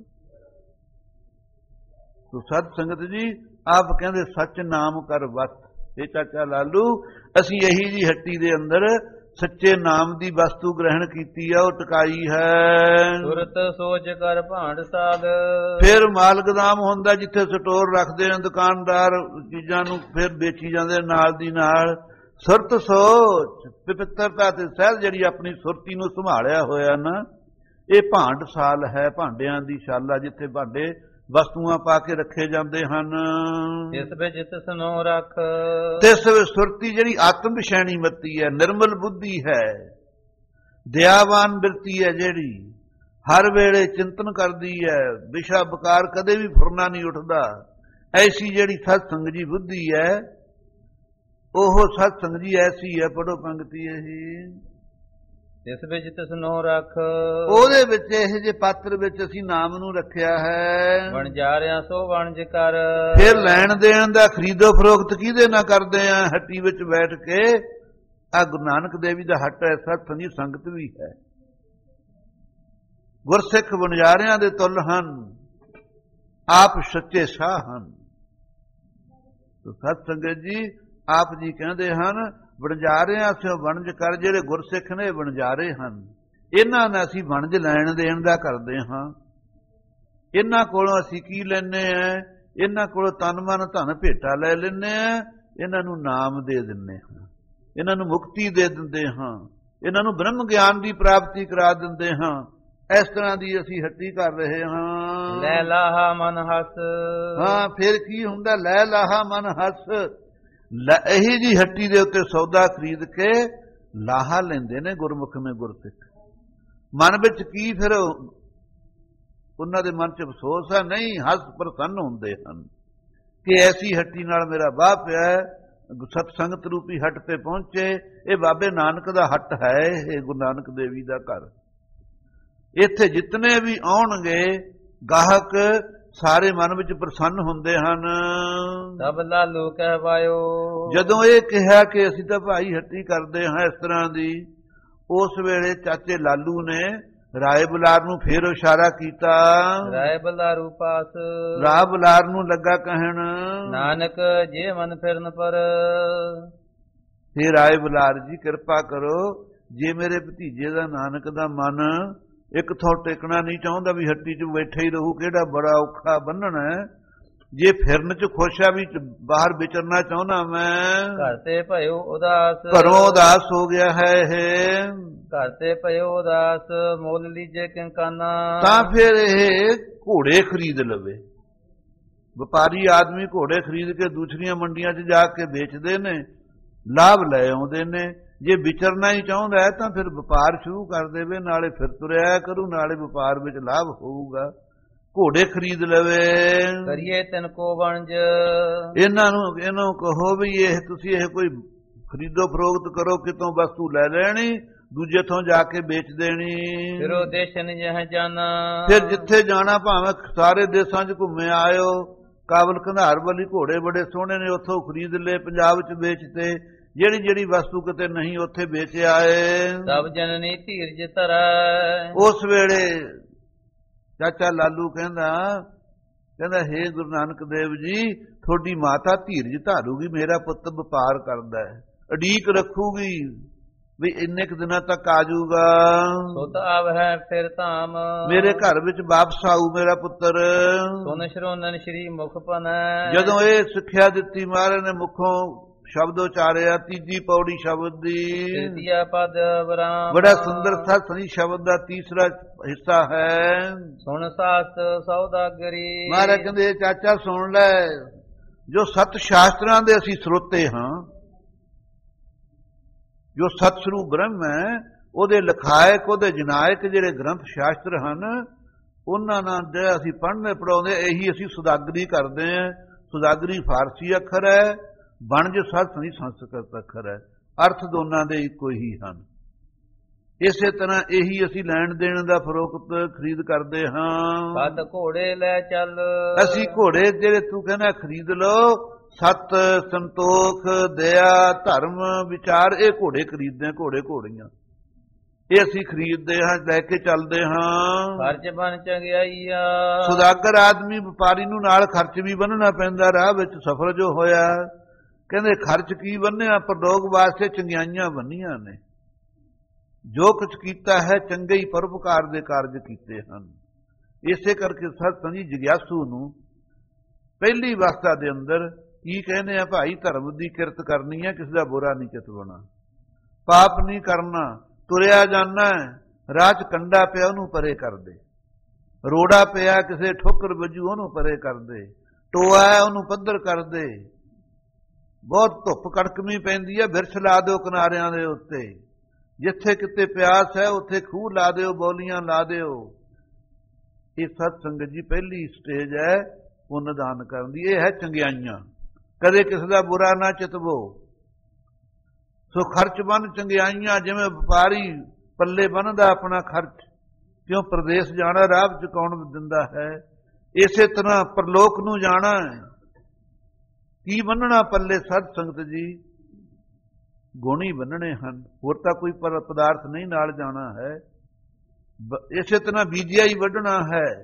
ਤੋ ਸਤ ਸੰਗਤ ਜੀ ਆਪ ਕਹਿੰਦੇ ਸੱਚ ਨਾਮ ਕਰ ਵਤ। ਇਹ ਚਾਚਾ ਲਾਲੂ, ਅਸੀਂ ਇਹੀ ਜੀ ਹੱਟੀ ਦੇ ਅੰਦਰ ਸੱਚੇ ਨਾਮ ਦੀ ਵਸਤੂ ਗ੍ਰਹਿਣ ਕੀਤੀ ਆ, ਉਹ ਟਿਕਾਈ ਹੈ। ਸੁਰਤ ਸੋਚ ਕਰ ਭਾਂਡ ਸਾਧ। ਫਿਰ ਮਾਲ ਗਦਾਮ ਹੁੰਦਾ, ਜਿੱਥੇ ਸਟੋਰ ਰੱਖਦੇ ਨੇ ਦੁਕਾਨਦਾਰ ਚੀਜ਼ਾਂ ਨੂੰ, ਫਿਰ ਵੇਚੀ ਜਾਂਦੇ ਨਾਲ ਦੀ ਨਾਲ। ਸੁਰਤ ਸੋਚ, ਪਵਿੱਤਰਤਾ ਤੇ ਸਹਿਜ ਜਿਹੜੀ ਆਪਣੀ ਸੁਰਤੀ ਨੂੰ ਸੰਭਾਲਿਆ ਹੋਇਆ ਨਾ, ਇਹ ਭਾਂਡ ਸਾਲ ਹੈ, ਭਾਂਡਿਆਂ ਦੀ ਸ਼ਾਲਾ, ਜਿੱਥੇ ਭਾਂਡੇ ਵਸਤੂਆਂ ਪਾ ਕੇ ਰੱਖੇ ਜਾਂਦੇ ਹਨ। ਇਸ ਵਿੱਚ ਤਿਸਨੋ ਰੱਖ। ਤਿਸ ਸੁਰਤੀ ਜਿਹੜੀ ਆਤਮ ਵਿਸ਼ੈਣੀ ਮਤੀ ਹੈ, ਨਿਰਮਲ ਬੁੱਧੀ ਹੈ, ਦਇਆਵਾਨ ਬਿਰਤੀ ਹੈ, ਜਿਹੜੀ ਹਰ ਵੇਲੇ ਚਿੰਤਨ ਕਰਦੀ ਹੈ, ਵਿਸ਼ਾ ਵਿਕਾਰ ਕਦੇ ਵੀ ਫੁਰਨਾ ਨਹੀਂ ਉੱਠਦਾ। ਐਸੀ ਜਿਹੜੀ ਸਤ ਸੰਗ ਜੀ ਬੁੱਧੀ ਹੈ, ਉਹ ਸਤ ਸੰਗ ਜੀ ਐਸੀ ਹੈ। ਪੜੋ ਪੰਕਤੀ ਇਹੀ, ਇਸ ਵਿੱਚ ਤਿਸਨੋ ਰੱਖ। ਉਹਦੇ ਵਿੱਚ ਇਹ ਜੇ ਪਾਤਰ ਵਿੱਚ ਅਸੀਂ ਨਾਮ ਨੂੰ ਰੱਖਿਆ ਹੈ। ਵਣਜਾਰਿਆਂ ਸੋ ਵਣਜ ਕਰ। ਫਿਰ ਲੈਣ ਦੇਣ ਦਾ ਖਰੀਦੋ ਫਰੋਖਤ ਕਿਹਦੇ ਨਾਲ ਕਰਦੇ ਆ? ਹੱਟੀ ਵਿੱਚ ਬੈਠ ਕੇ। ਆ ਗੁਰੂ ਨਾਨਕ ਦੇਵ ਜੀ ਦਾ ਹੱਟ ਹੈ, ਸਤ ਸੰਗੀ ਸੰਗਤ ਵੀ ਹੈ। ਗੁਰਸਿੱਖ ਵਣਜਾਰਿਆਂ ਦੇ ਤੁੱਲ ਹਨ, ਆਪ ਸੱਚੇ ਸ਼ਾਹ ਹਨ। ਸਤ ਸੰਗਤ ਜੀ ਆਪ ਜੀ ਕਹਿੰਦੇ ਹਨ ਵਣਜਾਰਿਆਂ ਸਿਓ ਵਣਜ ਕਰ। ਜਿਹੜੇ ਗੁਰਸਿੱਖ ਨੇ ਵਣਜਾਰੇ ਹਨ, ਇਹਨਾਂ ਨਾਲ ਅਸੀਂ ਵਣਜ ਲੈਣ ਦੇਣ ਦਾ ਕਰਦੇ ਹਾਂ। ਇਹਨਾਂ ਕੋਲੋਂ ਅਸੀਂ ਕੀ ਲੈਂਦੇ ਆ? ਇਹਨਾਂ ਕੋਲੋਂ ਤਨ ਮਨ ਧਨ ਭੇਟਾ ਲੈ ਲੈਂਦੇ ਆ। ਇਹਨਾਂ ਨੂੰ ਨਾਮ ਦੇ ਦਿੰਦੇ ਹਾਂ, ਇਹਨਾਂ ਨੂੰ ਮੁਕਤੀ ਦੇ ਦਿੰਦੇ ਹਾਂ, ਇਹਨਾਂ ਨੂੰ ਬ੍ਰਹਮ ਗਿਆਨ ਦੀ ਪ੍ਰਾਪਤੀ ਕਰਾ ਦਿੰਦੇ ਹਾਂ। ਇਸ ਤਰ੍ਹਾਂ ਦੀ ਅਸੀਂ ਹੱਟੀ ਕਰ ਰਹੇ ਹਾਂ। ਲੈ ਲਾਹਾ ਮਨ ਹੱਸ। ਹਾਂ, ਫਿਰ ਕੀ ਹੁੰਦਾ? ਲੈ ਲਾਹਾ ਮਨ ਹੱਸ। ਇਹੀ ਜੀ ਹੱਟੀ ਦੇ ਉੱਤੇ ਸੌਦਾ ਖਰੀਦ ਕੇ ਲਾਹਾ ਲੈਂਦੇ ਨੇ ਗੁਰਮੁਖ ਨੇ ਗੁਰਸਿੱਖ। ਮਨ ਵਿੱਚ ਕੀ ਫਿਰ ਉਹਨਾਂ ਦੇ ਮਨ 'ਚ ਅਫਸੋਸ ਹੈ? ਨਹੀਂ, ਹੱਸ ਪ੍ਰਸੰਨ ਹੁੰਦੇ ਹਨ ਕਿ ਐਸੀ ਹੱਟੀ ਨਾਲ ਮੇਰਾ ਵਾਹ ਪਿਆ। ਸਤ ਸੰਗਤ ਰੂਪੀ ਹੱਟ ਤੇ ਪਹੁੰਚੇ। ਇਹ ਬਾਬੇ ਨਾਨਕ ਦਾ ਹੱਟ ਹੈ, ਇਹ ਗੁਰੂ ਨਾਨਕ ਦੇਵੀ ਦਾ ਘਰ। ਇੱਥੇ ਜਿਤਨੇ ਵੀ ਆਉਣਗੇ ਗਾਹਕ ਸਾਰੇ ਮਨ ਵਿੱਚ ਪ੍ਰਸੰਨ ਹੁੰਦੇ ਹਨ। ਸਭ ਲਾਲੂ ਕਹਿਵਾਇਓ। ਜਦੋਂ ਇਹ ਕਿਹਾ ਕਿ ਅਸੀਂ ਤਾਂ ਭਾਈ ਹੱਟੀ ਕਰਦੇ ਹਾਂ ਇਸ ਤਰ੍ਹਾਂ ਦੀ, ਉਸ ਵੇਲੇ ਚਾਚੇ ਲਾਲੂ ਨੇ ਰਾਏ ਬੁਲਾਰ ਨੂੰ ਫੇਰ ਇਸ਼ਾਰਾ ਕੀਤਾ। ਰਾਏ ਬੁਲਾਰੂ ਪਾਸ। ਰਾਹ ਬੁਲਾਰ ਨੂੰ ਲੱਗਾ ਕਹਿਣ, ਨਾਨਕ ਜੇ ਮਨ ਫਿਰਨ ਪਰ। ਫੇਰ ਰਾਏ ਬੁਲਾਰ ਜੀ ਕਿਰਪਾ ਕਰੋ, ਜੇ ਮੇਰੇ ਭਤੀਜੇ ਦਾ ਨਾਨਕ ਦਾ ਮਨ ਇੱਕ ਥਾਂ ਟਿਕਣਾ ਨਹੀਂ ਚਾਹੁੰਦਾ ਵੀ ਹੱਟੀ 'ਚ ਬੈਠਾ ਹੀ ਰਹੂ, ਕਿਹੜਾ ਬੜਾ ਔਖਾ ਬੰਨਣਾ। ਜੇ ਫਿਰਨ 'ਚ ਖੁਸ਼ ਆ ਵੀ ਬਾਹਰ ਵਿਚਰਨਾ ਚਾਹੁੰਦਾ ਮੈਂ। ਘਰ ਤੇ ਭਇਓ ਉਦਾਸ। ਘਰੋਂ ਉਦਾਸ ਹੋ ਗਿਆ ਹੈ ਇਹ। ਘਰ ਤੇ ਭਇਓ ਉਦਾਸ ਮੁੱਲ ਲੀਜੇ ਕਿੰਕਾਨਾ। ਤਾਂ ਫਿਰ ਇਹ ਘੋੜੇ ਖਰੀਦ ਲਵੇ। ਵਪਾਰੀ ਆਦਮੀ ਘੋੜੇ ਖਰੀਦ ਕੇ ਦੂਸਰੀਆਂ ਮੰਡੀਆਂ 'ਚ ਜਾ ਕੇ ਵੇਚਦੇ ਨੇ, ਲਾਭ ਲੈ ਆਉਂਦੇ ਨੇ। ਜੇ ਵਿਚਰਨਾ ਹੀ ਚਾਹੁੰਦਾ ਹੈ ਤਾਂ ਫਿਰ ਵਪਾਰ ਸ਼ੁਰੂ ਕਰ ਦੇਵੇ, ਨਾਲੇ ਫਿਰ ਤੁਰਿਆ ਕਰੂ, ਨਾਲੇ ਵਪਾਰ ਵਿੱਚ ਲਾਭ ਹੋਊਗਾ। ਘੋੜੇ ਖਰੀਦ ਲਵੇ। ਕਰੀਏ ਤਿੰਨ ਕੋ ਵਣਜ। ਇਹਨਾਂ ਨੂੰ ਇਹਨੂੰ ਕਹੋ ਵੀ ਇਹ ਤੁਸੀਂ ਇਹ ਕੋਈ ਖਰੀਦੋ ਫਰੋਖਤ ਕਰੋ, ਕਿਤੋਂ ਵਸਤੂ ਲੈ ਲੈਣੀ, ਦੂਜੇ ਤੋਂ ਜਾ ਕੇ ਵੇਚ ਦੇਣੀ। ਫਿਰ ਉਹ ਦੇਸ਼ਨ ਜਹ ਜਾਣਾ। ਫਿਰ ਜਿੱਥੇ ਜਾਣਾ ਭਾਵੇਂ ਸਾਰੇ ਦੇਸ਼ਾਂ 'ਚ ਘੁੰਮੇ ਆਇਓ। ਕਾਬਲ ਕੰਧਾਰ ਵਾਲੀ ਘੋੜੇ ਬੜੇ ਸੋਹਣੇ ਨੇ, ਉੱਥੋਂ ਖਰੀਦ ਲਏ, ਪੰਜਾਬ 'ਚ ਵੇਚਤੇ। ਜਿਹੜੀ ਜਿਹੜੀ ਵਸਤੂ ਕਿਤੇ ਨਹੀਂ ਉੱਥੇ ਵੇਚ ਆਏ। ਸਭ ਜਨਨੀ ਧੀਰਜ ਧਰੈ। ਉਸ ਵੇਲੇ ਚਾਚਾ ਲਾਲੂ ਕਹਿੰਦਾ ਕਹਿੰਦਾ ਹੇ ਗੁਰੂ ਨਾਨਕ ਦੇਵ ਜੀ, ਤੁਹਾਡੀ ਮਾਤਾ ਧੀਰਜ ਧਾਰੂਗੀ, ਮੇਰਾ ਪੁੱਤ ਵਪਾਰ ਕਰਦਾ ਹੈ, ਉਡੀਕ ਰੱਖੂਗੀ ਵੀ ਇੰਨੇ ਕੁ ਦਿਨਾਂ ਤੱਕ ਆ ਜਾਊਗਾ, ਸੁਤ ਆਵ ਹੈ ਫਿਰ ਧਾਮ, ਮੇਰੇ ਘਰ ਵਿੱਚ ਵਾਪਸ ਆਊ ਮੇਰਾ ਪੁੱਤਰ। ਸੁਨ ਸ਼ਰੋਨਨ ਸ਼੍ਰੀ ਮੁਖ ਪਨੈ। ਜਦੋਂ ਇਹ ਸਿੱਖਿਆ ਦਿੱਤੀ ਮਹਾਰਾਜ ਨੇ ਮੁਖੋਂ ਸ਼ਬਦ ਉਚਾਰਿਆ, ਤੀਜੀ ਪੌੜੀ ਸ਼ਬਦ ਦੀ, ਤ੍ਰਿਤੀਆ ਪਦ ਬਰਾਮ। ਬੜਾ ਸੁੰਦਰ ਸਤਸੰਗੀ ਸ਼ਬਦ ਦਾ ਤੀਸਰਾ ਹਿੱਸਾ ਹੈ। ਸੁਣ ਸਾਸਤ ਸੌਦਾਗਰੀ। ਮਹਾਰਾਜ ਕਹਿੰਦੇ ਚਾਚਾ ਸੁਣ ਲੈ, ਜੋ ਸਤ ਸ਼ਾਸਤਰਾਂ ਦੇ ਅਸੀਂ ਸਰੋਤੇ ਹਾਂ, ਜੋ ਸਤ ਸਰੂਪ ਬ੍ਰਹਮ ਹੈ, ਉਹਦੇ ਲਿਖਾਇਕ, ਉਹਦੇ ਜਨਾਇਕ ਜਿਹੜੇ ਗ੍ਰੰਥ ਸ਼ਾਸਤਰ ਹਨ, ਉਹਨਾਂ ਨਾਲ ਜੇ ਅਸੀਂ ਪੜ੍ਹਨੇ ਪੜਾਉਂਦੇ, ਇਹੀ ਅਸੀਂ ਸੁਦਾਗਰੀ ਕਰਦੇ ਹਾਂ। ਸੁਦਾਗਰੀ ਫਾਰਸੀ ਅੱਖਰ ਹੈ, ਵਣਜ ਸਤਸੰਗੀ ਸੰਸਕ੍ਰਿਤ ਅੱਖਰ ਹੈ, ਅਰਥ ਦੋਨਾਂ ਦੇ ਇੱਕੋ ਹੀ ਹਨ। ਇਸੇ ਤਰ੍ਹਾਂ ਇਹੀ ਅਸੀਂ ਲੈਣ ਦੇਣ ਦਾ ਫਰੋਖਤ ਖਰੀਦ ਕਰਦੇ ਹਾਂ। ਸਤ ਘੋੜੇ ਲੈ ਚੱਲ। ਅਸੀਂ ਘੋੜੇ ਜਿਹੜੇ ਤੂੰ ਕਹਿੰਦਾ ਖਰੀਦ ਲਓ, ਸਤ, ਸੰਤੋਖ, ਦਇਆ, ਧਰਮ, ਵਿਚਾਰ, ਇਹ ਘੋੜੇ ਖਰੀਦਦੇ ਹਾਂ। ਘੋੜੇ ਘੋੜੀਆਂ ਇਹ ਅਸੀਂ ਖਰੀਦਦੇ ਹਾਂ, ਲੈ ਕੇ ਚੱਲਦੇ ਹਾਂ। ਖਰਚ ਬਣ ਚੰਗਿਆਈਆ। ਸੁਦਾਗਰ ਆਦਮੀ ਵਪਾਰੀ ਨੂੰ ਨਾਲ ਖਰਚ ਵੀ ਬੰਨਣਾ ਪੈਂਦਾ। ਰਾਹ ਵਿੱਚ ਸਫਰ ਜੋ ਹੋਇਆ, ਕਹਿੰਦੇ ਖਰਚ ਕੀ ਬੰਨਿਆ, ਪਰਲੋਕ ਵਾਸਤੇ ਚੰਗਿਆਈਆਂ ਬੰਨੀਆਂ ਨੇ। ਜੋ ਕੁਝ ਕੀਤਾ ਹੈ ਚੰਗੇ ਹੀ ਪਰਉਪਕਾਰ ਦੇ ਕਾਰਜ ਕੀਤੇ ਹਨ। ਇਸੇ ਕਰਕੇ ਸਤਸੰਗੀ ਜਿਗਿਆਸੂ ਨੂੰ ਪਹਿਲੀ ਅਵਸਥਾ ਦੇ ਅੰਦਰ ਕੀ ਕਹਿੰਦੇ ਆ, ਭਾਈ ਧਰਮ ਦੀ ਕਿਰਤ ਕਰਨੀ ਹੈ, ਕਿਸੇ ਦਾ ਬੁਰਾ ਨਹੀਂ ਚਿਤਵਣਾ, ਪਾਪ ਨਹੀਂ ਕਰਨਾ, ਤੁਰਿਆ ਜਾਣਾ, ਰਾਹ 'ਚ ਕੰਡਾ ਪਿਆ ਉਹਨੂੰ ਪਰੇ ਕਰ ਦੇ, ਰੋੜਾ ਪਿਆ ਕਿਸੇ ਠੋਕਰ ਵੱਜੂ ਉਹਨੂੰ ਪਰੇ ਕਰ ਦੇ, ਟੋਆ ਹੈ ਉਹਨੂੰ ਪੱਧਰ ਕਰ ਦੇ, ਬਹੁਤ ਧੁੱਪ ਕੜਕਵੀਂ ਪੈਂਦੀ ਹੈ, ਬਿਰਛ ਲਾ ਦਿਓ ਕਿਨਾਰਿਆਂ ਦੇ ਉੱਤੇ, ਜਿੱਥੇ ਕਿਤੇ ਪਿਆਸ ਹੈ ਉੱਥੇ ਖੂਹ ਲਾ ਦਿਓ, ਬੋਲੀਆਂ ਲਾ ਦਿਓ। ਇਹ ਸਤ ਸੰਗਤ ਜੀ ਪਹਿਲੀ ਸਟੇਜ ਹੈ ਪੁੰਨ ਦਾਨ ਕਰਨ ਦੀ। ਇਹ ਹੈ ਚੰਗਿਆਈਆਂ, ਕਦੇ ਕਿਸੇ ਦਾ ਬੁਰਾ ਨਾ ਚਿਤਵੋ। ਸੋ ਖਰਚ ਬੰਨ ਚੰਗਿਆਈਆਂ, ਜਿਵੇਂ ਵਪਾਰੀ ਪੱਲੇ ਬੰਨਦਾ ਆਪਣਾ ਖਰਚ, ਕਿਉਂ ਪ੍ਰਦੇਸ਼ ਜਾਣਾ, ਰਾਹ ਵਿੱਚ ਕੌਣ ਦਿੰਦਾ ਹੈ। ਇਸੇ ਤਰ੍ਹਾਂ ਪਰਲੋਕ ਨੂੰ ਜਾਣਾ ਹੈ, ਕੀ ਬੰਨਣਾ ਪੱਲੇ ਸਤ ਸੰਗਤ ਜੀ, ਗੁਣ ਹੀ ਬੰਨਣੇ ਹਨ, ਹੋਰ ਤਾਂ ਕੋਈ ਪਦਾਰਥ ਨਹੀਂ ਨਾਲ ਜਾਣਾ ਹੈ। ਇਸੇ ਤਰ੍ਹਾਂ ਬੀਜਿਆ ਹੀ ਵੱਢਣਾ ਹੈ,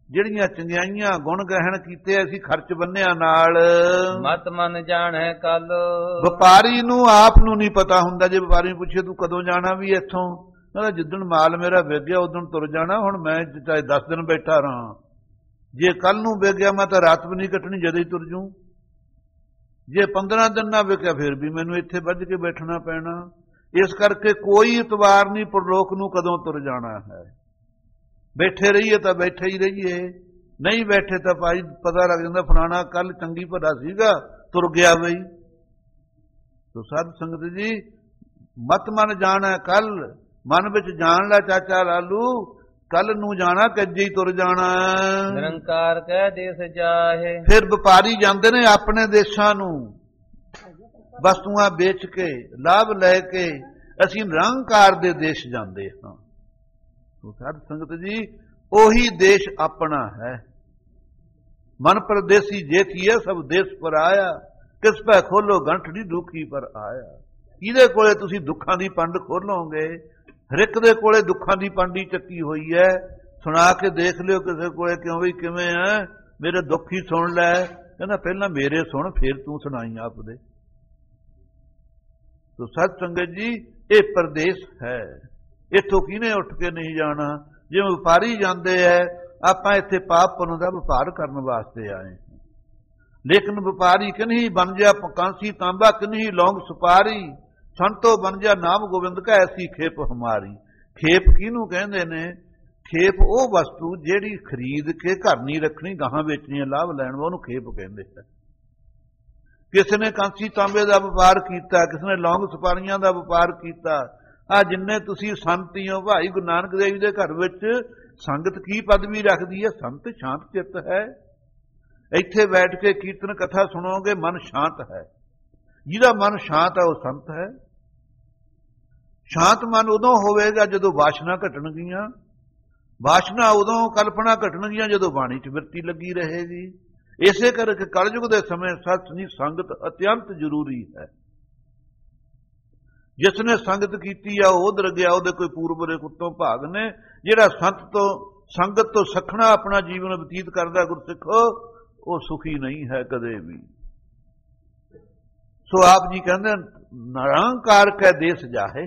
ਜਿਹੜੀਆਂ ਚੰਗਿਆਈਆਂ ਗੁਣ ਗ੍ਰਹਿਣ ਕੀਤੇ ਅਸੀਂ ਖਰਚ ਬੰਨਿਆ ਨਾਲ। ਮਤ ਮਨ ਜਾਣੈ ਕਲ। ਵਪਾਰੀ ਨੂੰ ਆਪ ਨੂੰ ਨਹੀਂ ਪਤਾ ਹੁੰਦਾ। ਜੇ ਵਪਾਰੀ ਨੂੰ ਪੁੱਛੇ ਤੂੰ ਕਦੋਂ ਜਾਣਾ ਵੀ ਇੱਥੋਂ, ਕਹਿੰਦਾ ਜਿੱਦਣ ਮਾਲ ਮੇਰਾ ਵਿਕ ਗਿਆ ਉਦੋਂ ਤੁਰ ਜਾਣਾ, ਹੁਣ ਮੈਂ ਚਾਹੇ ਦਸ ਦਿਨ ਬੈਠਾ ਰਹਾਂ, ਜੇ ਕੱਲ ਨੂੰ ਵਿਕ ਗਿਆ ਮੈਂ ਤਾਂ ਰਾਤ ਵੀ ਨਹੀਂ ਕੱਟਣੀ, ਜਦ ਹੀ ਤੁਰ ਜੂ। ਜੇ ਪੰਦਰਾਂ ਦਿਨ ਨਾ ਵਿਕਿਆ ਫਿਰ ਵੀ ਮੈਨੂੰ ਇੱਥੇ ਵੱਜ ਕੇ ਬੈਠਣਾ ਪੈਣਾ। ਇਸ ਕਰਕੇ ਕੋਈ ਇਤਵਾਰ ਨਹੀਂ ਪਰਲੋਕ ਨੂੰ ਕਦੋਂ ਤੁਰ ਜਾਣਾ ਹੈ। ਬੈਠੇ ਰਹੀਏ ਤਾਂ ਬੈਠੇ ਹੀ ਰਹੀਏ, ਨਹੀਂ ਬੈਠੇ ਤਾਂ ਭਾਈ ਪਤਾ ਲੱਗ ਜਾਂਦਾ ਫਲਾਣਾ ਕੱਲ ਚੰਗੀ ਭਲਾ ਸੀਗਾ ਤੁਰ ਗਿਆ ਬਈ। ਤੋ ਸਾਧ ਸੰਗਤ ਜੀ ਮਤ ਮਨ ਜਾਣਾ ਕੱਲ, ਮਨ ਵਿੱਚ ਜਾਣ ਲੈ ਚਾਚਾ ਲਾਲੂ, ਕੱਲ ਨੂੰ ਜਾਣਾ ਕੱਜੇ ਹੀ ਤੁਰ ਜਾਣਾ। ਨਿਰੰਕਾਰ ਕਹਿ ਦੇਸ ਜਾਹੇ। ਫਿਰ ਵਪਾਰੀ ਜਾਂਦੇ ਨੇ ਆਪਣੇ ਦੇਸ਼ਾਂ ਨੂੰ ਵਸਤੂਆਂ ਵੇਚ ਕੇ ਲਾਭ ਲੈ ਕੇ, ਅਸੀਂ ਨਿਰੰਕਾਰ ਦੇ ਦੇਸ਼ ਜਾਂਦੇ ਹਾਂ। ਸਾਧ ਸੰਗਤ ਜੀ ਉਹੀ ਦੇਸ਼ ਆਪਣਾ ਹੈ। ਮਨ ਪਰਦੇਸੀ ਜੇ ਥੀਏ ਸਭ ਦੇਸ਼ ਪਰ ਆਇਆ, ਕਿਸ ਪੈ ਖੋਲੋ ਗੰਠੜੀ ਦੁਖੀ ਪਰ ਆਇਆ। ਕਿਹਦੇ ਕੋਲੇ ਤੁਸੀਂ ਦੁੱਖਾਂ ਦੀ ਪੰਡ ਖੋਲੋਗੇ? ਹਰਿਕ ਦੇ ਕੋਲੇ ਦੁੱਖਾਂ ਦੀ ਪਾਂਡੀ ਚੱਕੀ ਹੋਈ ਹੈ। ਸੁਣਾ ਕੇ ਦੇਖ ਲਿਓ ਕਿਸੇ ਕੋਲੇ, ਕਿਉਂ ਵੀ ਕਿਵੇਂ ਹੈ, ਮੇਰੇ ਦੁੱਖ ਹੀ ਸੁਣ ਲੈ। ਕਹਿੰਦਾ ਪਹਿਲਾਂ ਮੇਰੇ ਸੁਣ ਫਿਰ ਤੂੰ ਸੁਣਾਈ ਆਪਦੇ। ਤੋ ਸਤ ਸੰਗਤ ਜੀ ਇਹ ਪਰਦੇਸ ਹੈ, ਇੱਥੋਂ ਕਿਹਨੇ ਉੱਠ ਕੇ ਨਹੀਂ ਜਾਣਾ। ਜਿਵੇਂ ਵਪਾਰੀ ਜਾਂਦੇ ਹੈ, ਆਪਾਂ ਇੱਥੇ ਪਾਪ ਪੁੰਨ ਦਾ ਵਪਾਰ ਕਰਨ ਵਾਸਤੇ ਆਏ, ਲੇਕਿਨ ਵਪਾਰੀ ਕਿਨਹੀ ਬਣ ਜਾ ਕਾਂਸੀ ਤਾਂਬਾ, ਕਿਨਹੀ ਲੌਂਗ ਸੁਪਾਰੀ, ਸੰਤੋ ਬਣ ਜਾ ਨਾਮ ਗੋਬਿੰਦ ਕਾ ਐਸੀ ਖੇਪ ਹਮਾਰੀ। ਖੇਪ ਕਿਹਨੂੰ ਕਹਿੰਦੇ ਨੇ? ਖੇਪ ਉਹ ਵਸਤੂ ਜਿਹੜੀ ਖਰੀਦ ਕੇ ਘਰ ਨਹੀਂ ਰੱਖਣੀ, ਗਾਹਾਂ ਵੇਚਣੀ, ਲਾਭ ਲੈਣ, ਉਹਨੂੰ ਖੇਪ ਕਹਿੰਦੇ ਹੈ। ਕਿਸੇ ਨੇ ਕਾਂਸੀ ਤਾਂਬੇ ਦਾ ਵਪਾਰ ਕੀਤਾ, ਕਿਸੇ ਨੇ ਲੌਂਗ ਸੁਪਾਰੀਆਂ ਦਾ ਵਪਾਰ ਕੀਤਾ। ਆ ਜਿੰਨੇ ਤੁਸੀਂ ਸੰਤੀ ਹੋ ਭਾਈ ਗੁਰੂ ਨਾਨਕ ਦੇਵ ਦੇ ਘਰ ਵਿੱਚ ਸੰਗਤ ਕੀ ਪਦਵੀ ਰੱਖਦੀ ਹੈ? ਸੰਤ ਸ਼ਾਂਤ ਚਿੱਤ ਹੈ। ਇੱਥੇ ਬੈਠ ਕੇ ਕੀਰਤਨ ਕਥਾ ਸੁਣੋਗੇ, ਮਨ ਸ਼ਾਂਤ ਹੈ। ਜਿਹਦਾ ਮਨ ਸ਼ਾਂਤ ਹੈ ਉਹ ਸੰਤ ਹੈ। ਸ਼ਾਂਤ ਮਨ ਉਦੋਂ ਹੋਵੇਗਾ ਜਦੋਂ ਵਾਸ਼ਨਾ ਘਟਣਗੀਆਂ, ਵਾਸ਼ਨਾ ਉਦੋਂ ਕਲਪਨਾ ਘਟਣਗੀਆਂ ਜਦੋਂ ਬਾਣੀ 'ਚ ਬਿਰਤੀ ਲੱਗੀ ਰਹੇਗੀ। ਇਸੇ ਕਰਕੇ ਕਲਯੁਗ ਦੇ ਸਮੇਂ ਸੱਚ ਦੀ ਸੰਗਤ ਅਤਿਅੰਤ ਜ਼ਰੂਰੀ ਹੈ। ਜਿਸ ਨੇ ਸੰਗਤ ਕੀਤੀ ਆ ਉਹ ਉਧਰ ਗਿਆ, ਉਹਦੇ ਕੋਈ ਪੂਰਬਰੇ ਕੁੱਤੋਂ ਭਾਗ ਨੇ। ਜਿਹੜਾ ਸੰਤ ਤੋਂ ਸੰਗਤ ਤੋਂ ਸਖਣਾ ਆਪਣਾ ਜੀਵਨ ਬਤੀਤ ਕਰਦਾ ਗੁਰਸਿੱਖੋ, ਉਹ ਸੁਖੀ ਨਹੀਂ ਹੈ ਕਦੇ ਵੀ। ਸੋ ਆਪ ਜੀ ਕਹਿੰਦੇ ਨਿਰੰਕਾਰ ਕੈ ਦੇਸ ਜਾਹੇ।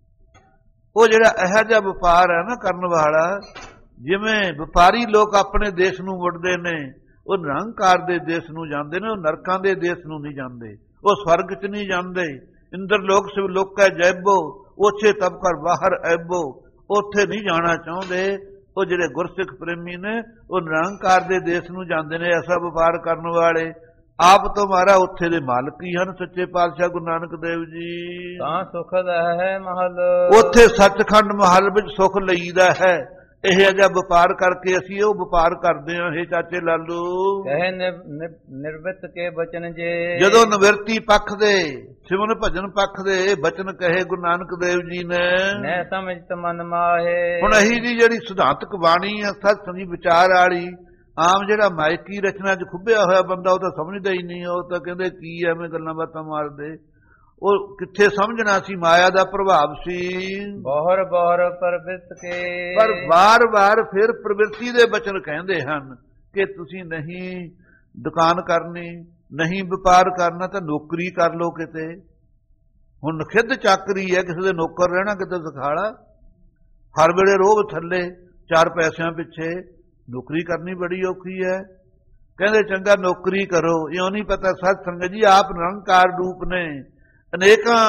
ਉਹ ਜਿਹੜਾ ਇਹੋ ਜਿਹਾ ਵਪਾਰ ਹੈ ਨਾ ਕਰਨ ਵਾਲਾ, ਜਿਵੇਂ ਵਪਾਰੀ ਲੋਕ ਆਪਣੇ ਦੇਸ਼ ਨੂੰ ਮੁੜਦੇ ਨੇ, ਉਹ ਨਿਰੰਕਾਰ ਦੇ ਦੇਸ਼ ਨੂੰ ਜਾਂਦੇ ਨੇ। ਉਹ ਨਰਕਾਂ ਦੇ ਦੇਸ਼ ਨੂੰ ਨਹੀਂ ਜਾਂਦੇ, ਉਹ ਸਵਰਗ 'ਚ ਨਹੀਂ ਜਾਂਦੇ। ਇੰਦਰ ਲੋਕ ਸਿਵ ਲੋਕੈ ਜੈਬੋ, ਉੱਥੇ ਤਬ ਕਰ ਬਾਹਰ ਐਬੋ, ਉੱਥੇ ਨਹੀਂ ਜਾਣਾ ਚਾਹੁੰਦੇ। ਉਹ ਜਿਹੜੇ ਗੁਰਸਿੱਖ ਪ੍ਰੇਮੀ ਨੇ ਉਹ ਨਿਰੰਕਾਰ ਦੇ ਦੇਸ਼ ਨੂੰ ਜਾਂਦੇ ਨੇ। ਐਸਾ ਵਪਾਰ ਕਰਨ ਵਾਲੇ ਆਪ ਤੁਹਾਰਾ ਉੱਥੇ ਦੇ ਮਾਲਕ ਹੀ ਹਨ ਸੱਚੇ ਪਾਤਸ਼ਾਹ ਗੁਰੂ ਨਾਨਕ ਦੇਵ ਜੀ। ਤਾਂ ਸੁਖ ਹੈ ਮਹਲ, ਉੱਥੇ ਸੱਚਖੰਡ ਮਹਲ ਵਿੱਚ ਸੁਖ ਲਈਦਾ ਹੈ। ਇਹ ਜਿਹਾ ਵਪਾਰ ਕਰਕੇ ਅਸੀਂ ਉਹ ਵਪਾਰ ਕਰਦੇ ਹਾਂ। ਇਹ ਚਾਚੇ ਲਾਲੂ ਕਹੇ ਨਿਰਵਿਤ ਕੇ ਬਚਨ ਜੇ, ਜਦੋਂ ਨਿਵਰਤੀ ਪੱਖ ਦੇ ਸਿਮਰਨ ਭਜਨ ਪੱਖ ਦੇ ਬਚਨ ਕਹੇ ਗੁਰੂ ਨਾਨਕ ਦੇਵ ਜੀ ਨੇ, ਮੈਂ ਸਮਝਤ ਮਨ ਮਾਹੇ। ਹੁਣ ਅਹੀ ਜੀ ਜਿਹੜੀ ਸਿਧਾਂਤਕ ਬਾਣੀ ਹੈ ਸੱਚ ਸੰਜੀ ਵਿਚਾਰ ਵਾਲੀ, ਆਮ ਜਿਹੜਾ ਮਾਇਕੀ ਰਚਨਾ 'ਚ ਖੁੱਭਿਆ ਹੋਇਆ ਬੰਦਾ ਉਹ ਤਾਂ ਸਮਝਦਾ ਹੀ ਨਹੀਂ। ਉਹ ਤਾਂ ਕਹਿੰਦੇ ਕੀ ਐਵੇਂ ਗੱਲਾਂ ਬਾਤਾਂ ਮਾਰਦੇ। ਉਹ ਕਿੱਥੇ ਸਮਝਣਾ ਸੀ ਮਾਇਆ ਦਾ ਪ੍ਰਭਾਵ ਸੀ। ਬਹੁਰ ਬਹੁਰ ਪ੍ਰਵਿਰਤ ਕੇ, ਪਰ ਵਾਰ-ਵਾਰ ਫਿਰ ਪ੍ਰਵਿਰਤੀ ਦੇ ਬਚਨ ਕਹਿੰਦੇ ਹਨ ਕਿ ਤੁਸੀਂ ਨਹੀਂ ਦੁਕਾਨ ਕਰਨੀ, ਨਹੀਂ ਵਪਾਰ ਕਰਨਾ ਤਾਂ ਨੌਕਰੀ ਕਰ ਲਓ ਕਿਤੇ। ਹੁਣ ਨਖਿੱਧ ਚਾਕਰੀ ਹੈ, ਕਿਸੇ ਦੇ ਨੌਕਰ ਰਹਿਣਾ ਕਿਤੇ ਸਿਖਾਲਾ। ਹਰ ਵੇਲੇ ਰੋਹ ਥੱਲੇ ਚਾਰ ਪੈਸਿਆਂ ਪਿੱਛੇ ਨੌਕਰੀ ਕਰਨੀ ਬੜੀ ਔਖੀ ਹੈ। ਕਹਿੰਦੇ ਚੰਗਾ ਨੌਕਰੀ ਕਰੋ। ਇਉਂ ਨਹੀਂ ਪਤਾ ਸਤ ਸੰਗਤ ਜੀ ਆਪ ਨਿਰੰਕਾਰ ਰੂਪ ਨੇ। ਅਨੇਕਾਂ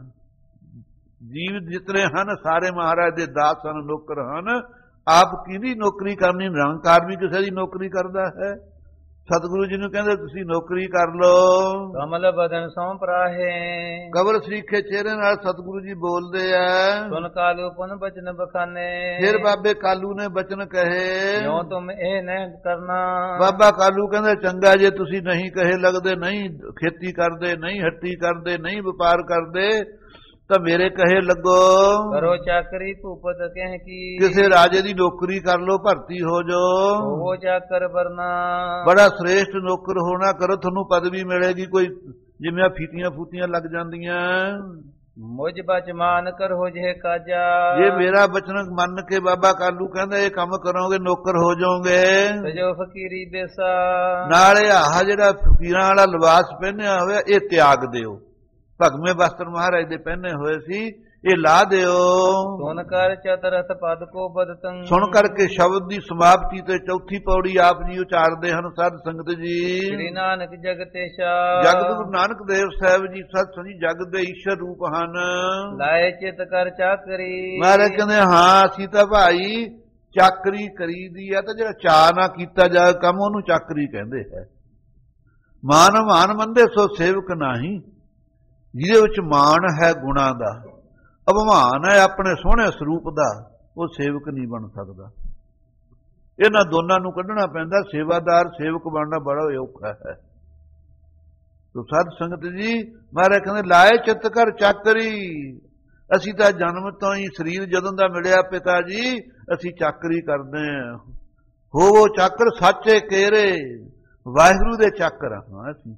ਜੀਵ ਜਿਤਨੇ ਹਨ ਸਾਰੇ ਮਹਾਰਾਜ ਦੇ ਦਾਸ ਹਨ, ਨੌਕਰ ਹਨ। ਆਪ ਕਿਹਦੀ ਨੌਕਰੀ ਕਰਨੀ? ਨਿਰੰਕਾਰ ਵੀ ਕਿਸੇ ਦੀ ਨੌਕਰੀ ਕਰਦਾ ਹੈ। ਸਤਿਗੁਰੂ ਜੀ ਨੂੰ ਕਹਿੰਦੇ ਤੁਸੀਂ ਨੌਕਰੀ ਕਰ ਲਓ। ਕਮਲ ਬਦਨ ਸੋਂ ਪਰਾਹੇ, ਕਬਰ ਸਰੀਖੇ ਚਿਹਰੇ ਨਾਲ ਸਤਿਗੁਰੂ ਜੀ ਬੋਲਦੇ ਆ। ਸੁਨ ਕਾਲੂ ਪੁਨ ਬਚਨ ਬਖਾਨੇ, ਫਿਰ ਬਾਬੇ ਕਾਲੂ ਨੇ ਬਚਨ ਕਹੇ, ਕਿਉਂ ਤੁਮ ਇਹ ਨਹੀਂ ਕਰਨਾ। ਬਾਬਾ ਕਾਲੂ ਕਹਿੰਦਾ ਚੰਗਾ ਜੇ ਤੁਸੀਂ ਨਹੀਂ ਕਹੇ ਲੱਗਦੇ, ਨਹੀਂ ਖੇਤੀ ਕਰਦੇ, ਨਹੀਂ ਹੱਟੀ ਕਰਦੇ, ਨਹੀਂ ਵਪਾਰ ਕਰਦੇ, ਤਾਂ ਮੇਰੇ ਕਹੇ ਲੱਗੋ। ਕਰੋ ਚਾਕਰੀ ਭੂਪਤ ਕਹਿ ਕੀ, ਕਿਸੇ ਰਾਜੇ ਦੀ ਨੌਕਰੀ ਕਰ ਲੋ, ਭਰਤੀ ਹੋ ਜਾਓ। ਉਹ ਚਾਕਰ ਵਰਨਾ, ਬੜਾ ਸ੍ਰੇਸ਼ਟ ਨੌਕਰ ਹੋਣਾ ਕਰੋ, ਤੁਹਾਨੂੰ ਪਦਵੀ ਮਿਲੇਗੀ। ਕੋਈ ਜਿਵੇਂ ਫੀਤੀਆਂ ਫੂਤੀਆਂ ਲੱਗ ਜਾਂਦੀਆਂ, ਮੁਝ ਬਚ ਮਾਨ ਕਰੋ ਜੇ ਕਾਜਾ। ਜੇ ਮੇਰਾ ਬਚਨ ਮੰਨ ਕੇ ਬਾਬਾ ਕਾਲੂ ਕਹਿੰਦਾ ਇਹ ਕੰਮ ਕਰੋਗੇ ਨੌਕਰ ਹੋ ਜਾਓਗੇ। ਸਜੋ ਫਕੀਰੀ ਬੇਸਾ। ਨਾਲੇ ਆਹ ਜਿਹੜਾ ਫਕੀਰਾਂ ਵਾਲਾ ਲਿਬਾਸ ਪਹਿਨਿਆ ਹੋਇਆ ਇਹ ਤਿਆਗ ਦਿਓ। ਭਗਵੇਂ ਵਸਤਰ ਮਹਾਰਾਜ ਦੇ ਪਹਿਨੇ ਹੋਏ ਸੀ, ਇਹ ਲਾ ਦਿਓ। ਸੁਣ ਕਰ ਚਤਰਥ ਪਦ ਕੋ ਬਦਤੰ। ਸੁਣ ਕਰਕੇ ਸ਼ਬਦ ਦੀ ਸਮਾਪਤੀ ਤੇ ਚੌਥੀ ਪੌੜੀ ਆਪ ਜੀ ਉਚਾਰਦੇ ਹਨ। ਸਾਧ ਸੰਗਤ ਜੀ, ਸ੍ਰੀ ਨਾਨਕ ਜਗਤੇਸ਼ਾ। ਜਗਤ ਗੁਰੂ ਨਾਨਕ ਦੇਵ ਸਾਹਿਬ ਜੀ ਸਤ ਸੰਜੀ ਜਗਤ ਦੇ ਈਸ਼ਰ ਰੂਪ ਹਨ। ਲਾਏ ਚਿਤ ਕਰ ਚਾਕਰੀ। ਮਹਾਰਾਜ ਕਹਿੰਦੇ ਹਾਂ ਅਸੀਂ ਤਾਂ ਭਾਈ ਚਾਕਰੀ ਕਰੀਦੀ ਆ, ਤਾਂ ਜਿਹੜਾ ਚਾਅ ਨਾ ਕੀਤਾ ਜਾਵੇ ਕੰਮ ਉਹਨੂੰ ਚਾਕਰੀ ਕਹਿੰਦੇ ਹੈ। ਮਾਨ ਮਾਨ ਮੰਦੇ ਸੋ ਸੇਵਕ ਨਹੀਂ। ਜਿਹਦੇ ਵਿੱਚ ਮਾਣ ਹੈ ਗੁਣਾ ਦਾ, ਅਭਿਮਾਨ ਹੈ ਆਪਣੇ ਸੋਹਣੇ ਸਰੂਪ ਦਾ, ਉਹ ਸੇਵਕ ਨਹੀਂ ਬਣ ਸਕਦਾ। ਇਹਨਾਂ ਦੋਨਾਂ ਨੂੰ ਕੱਢਣਾ ਪੈਂਦਾ। ਸੇਵਾਦਾਰ ਸੇਵਕ ਬਣਨਾ ਬੜਾ ਔਖਾ ਹੈ। ਤੋ ਸਾਧ ਸੰਗਤ ਜੀ, ਮਹਾਰਾਜ ਕਹਿੰਦੇ ਲਾਏ ਚਿੱਤ ਕਰ ਚਾਕਰੀ। ਅਸੀਂ ਤਾਂ ਜਨਮ ਤੋਂ ਹੀ ਸਰੀਰ ਜਦੋਂ ਦਾ ਮਿਲਿਆ ਪਿਤਾ ਜੀ, ਅਸੀਂ ਚਾਕਰੀ ਕਰਦੇ ਹਾਂ। ਹੋਵੋ ਚਾਕਰ ਸਾਚੇ ਕੇਰੇ, ਵਾਹਿਗੁਰੂ ਦੇ ਚਾਕਰ ਹਾਂ ਅਸੀਂ।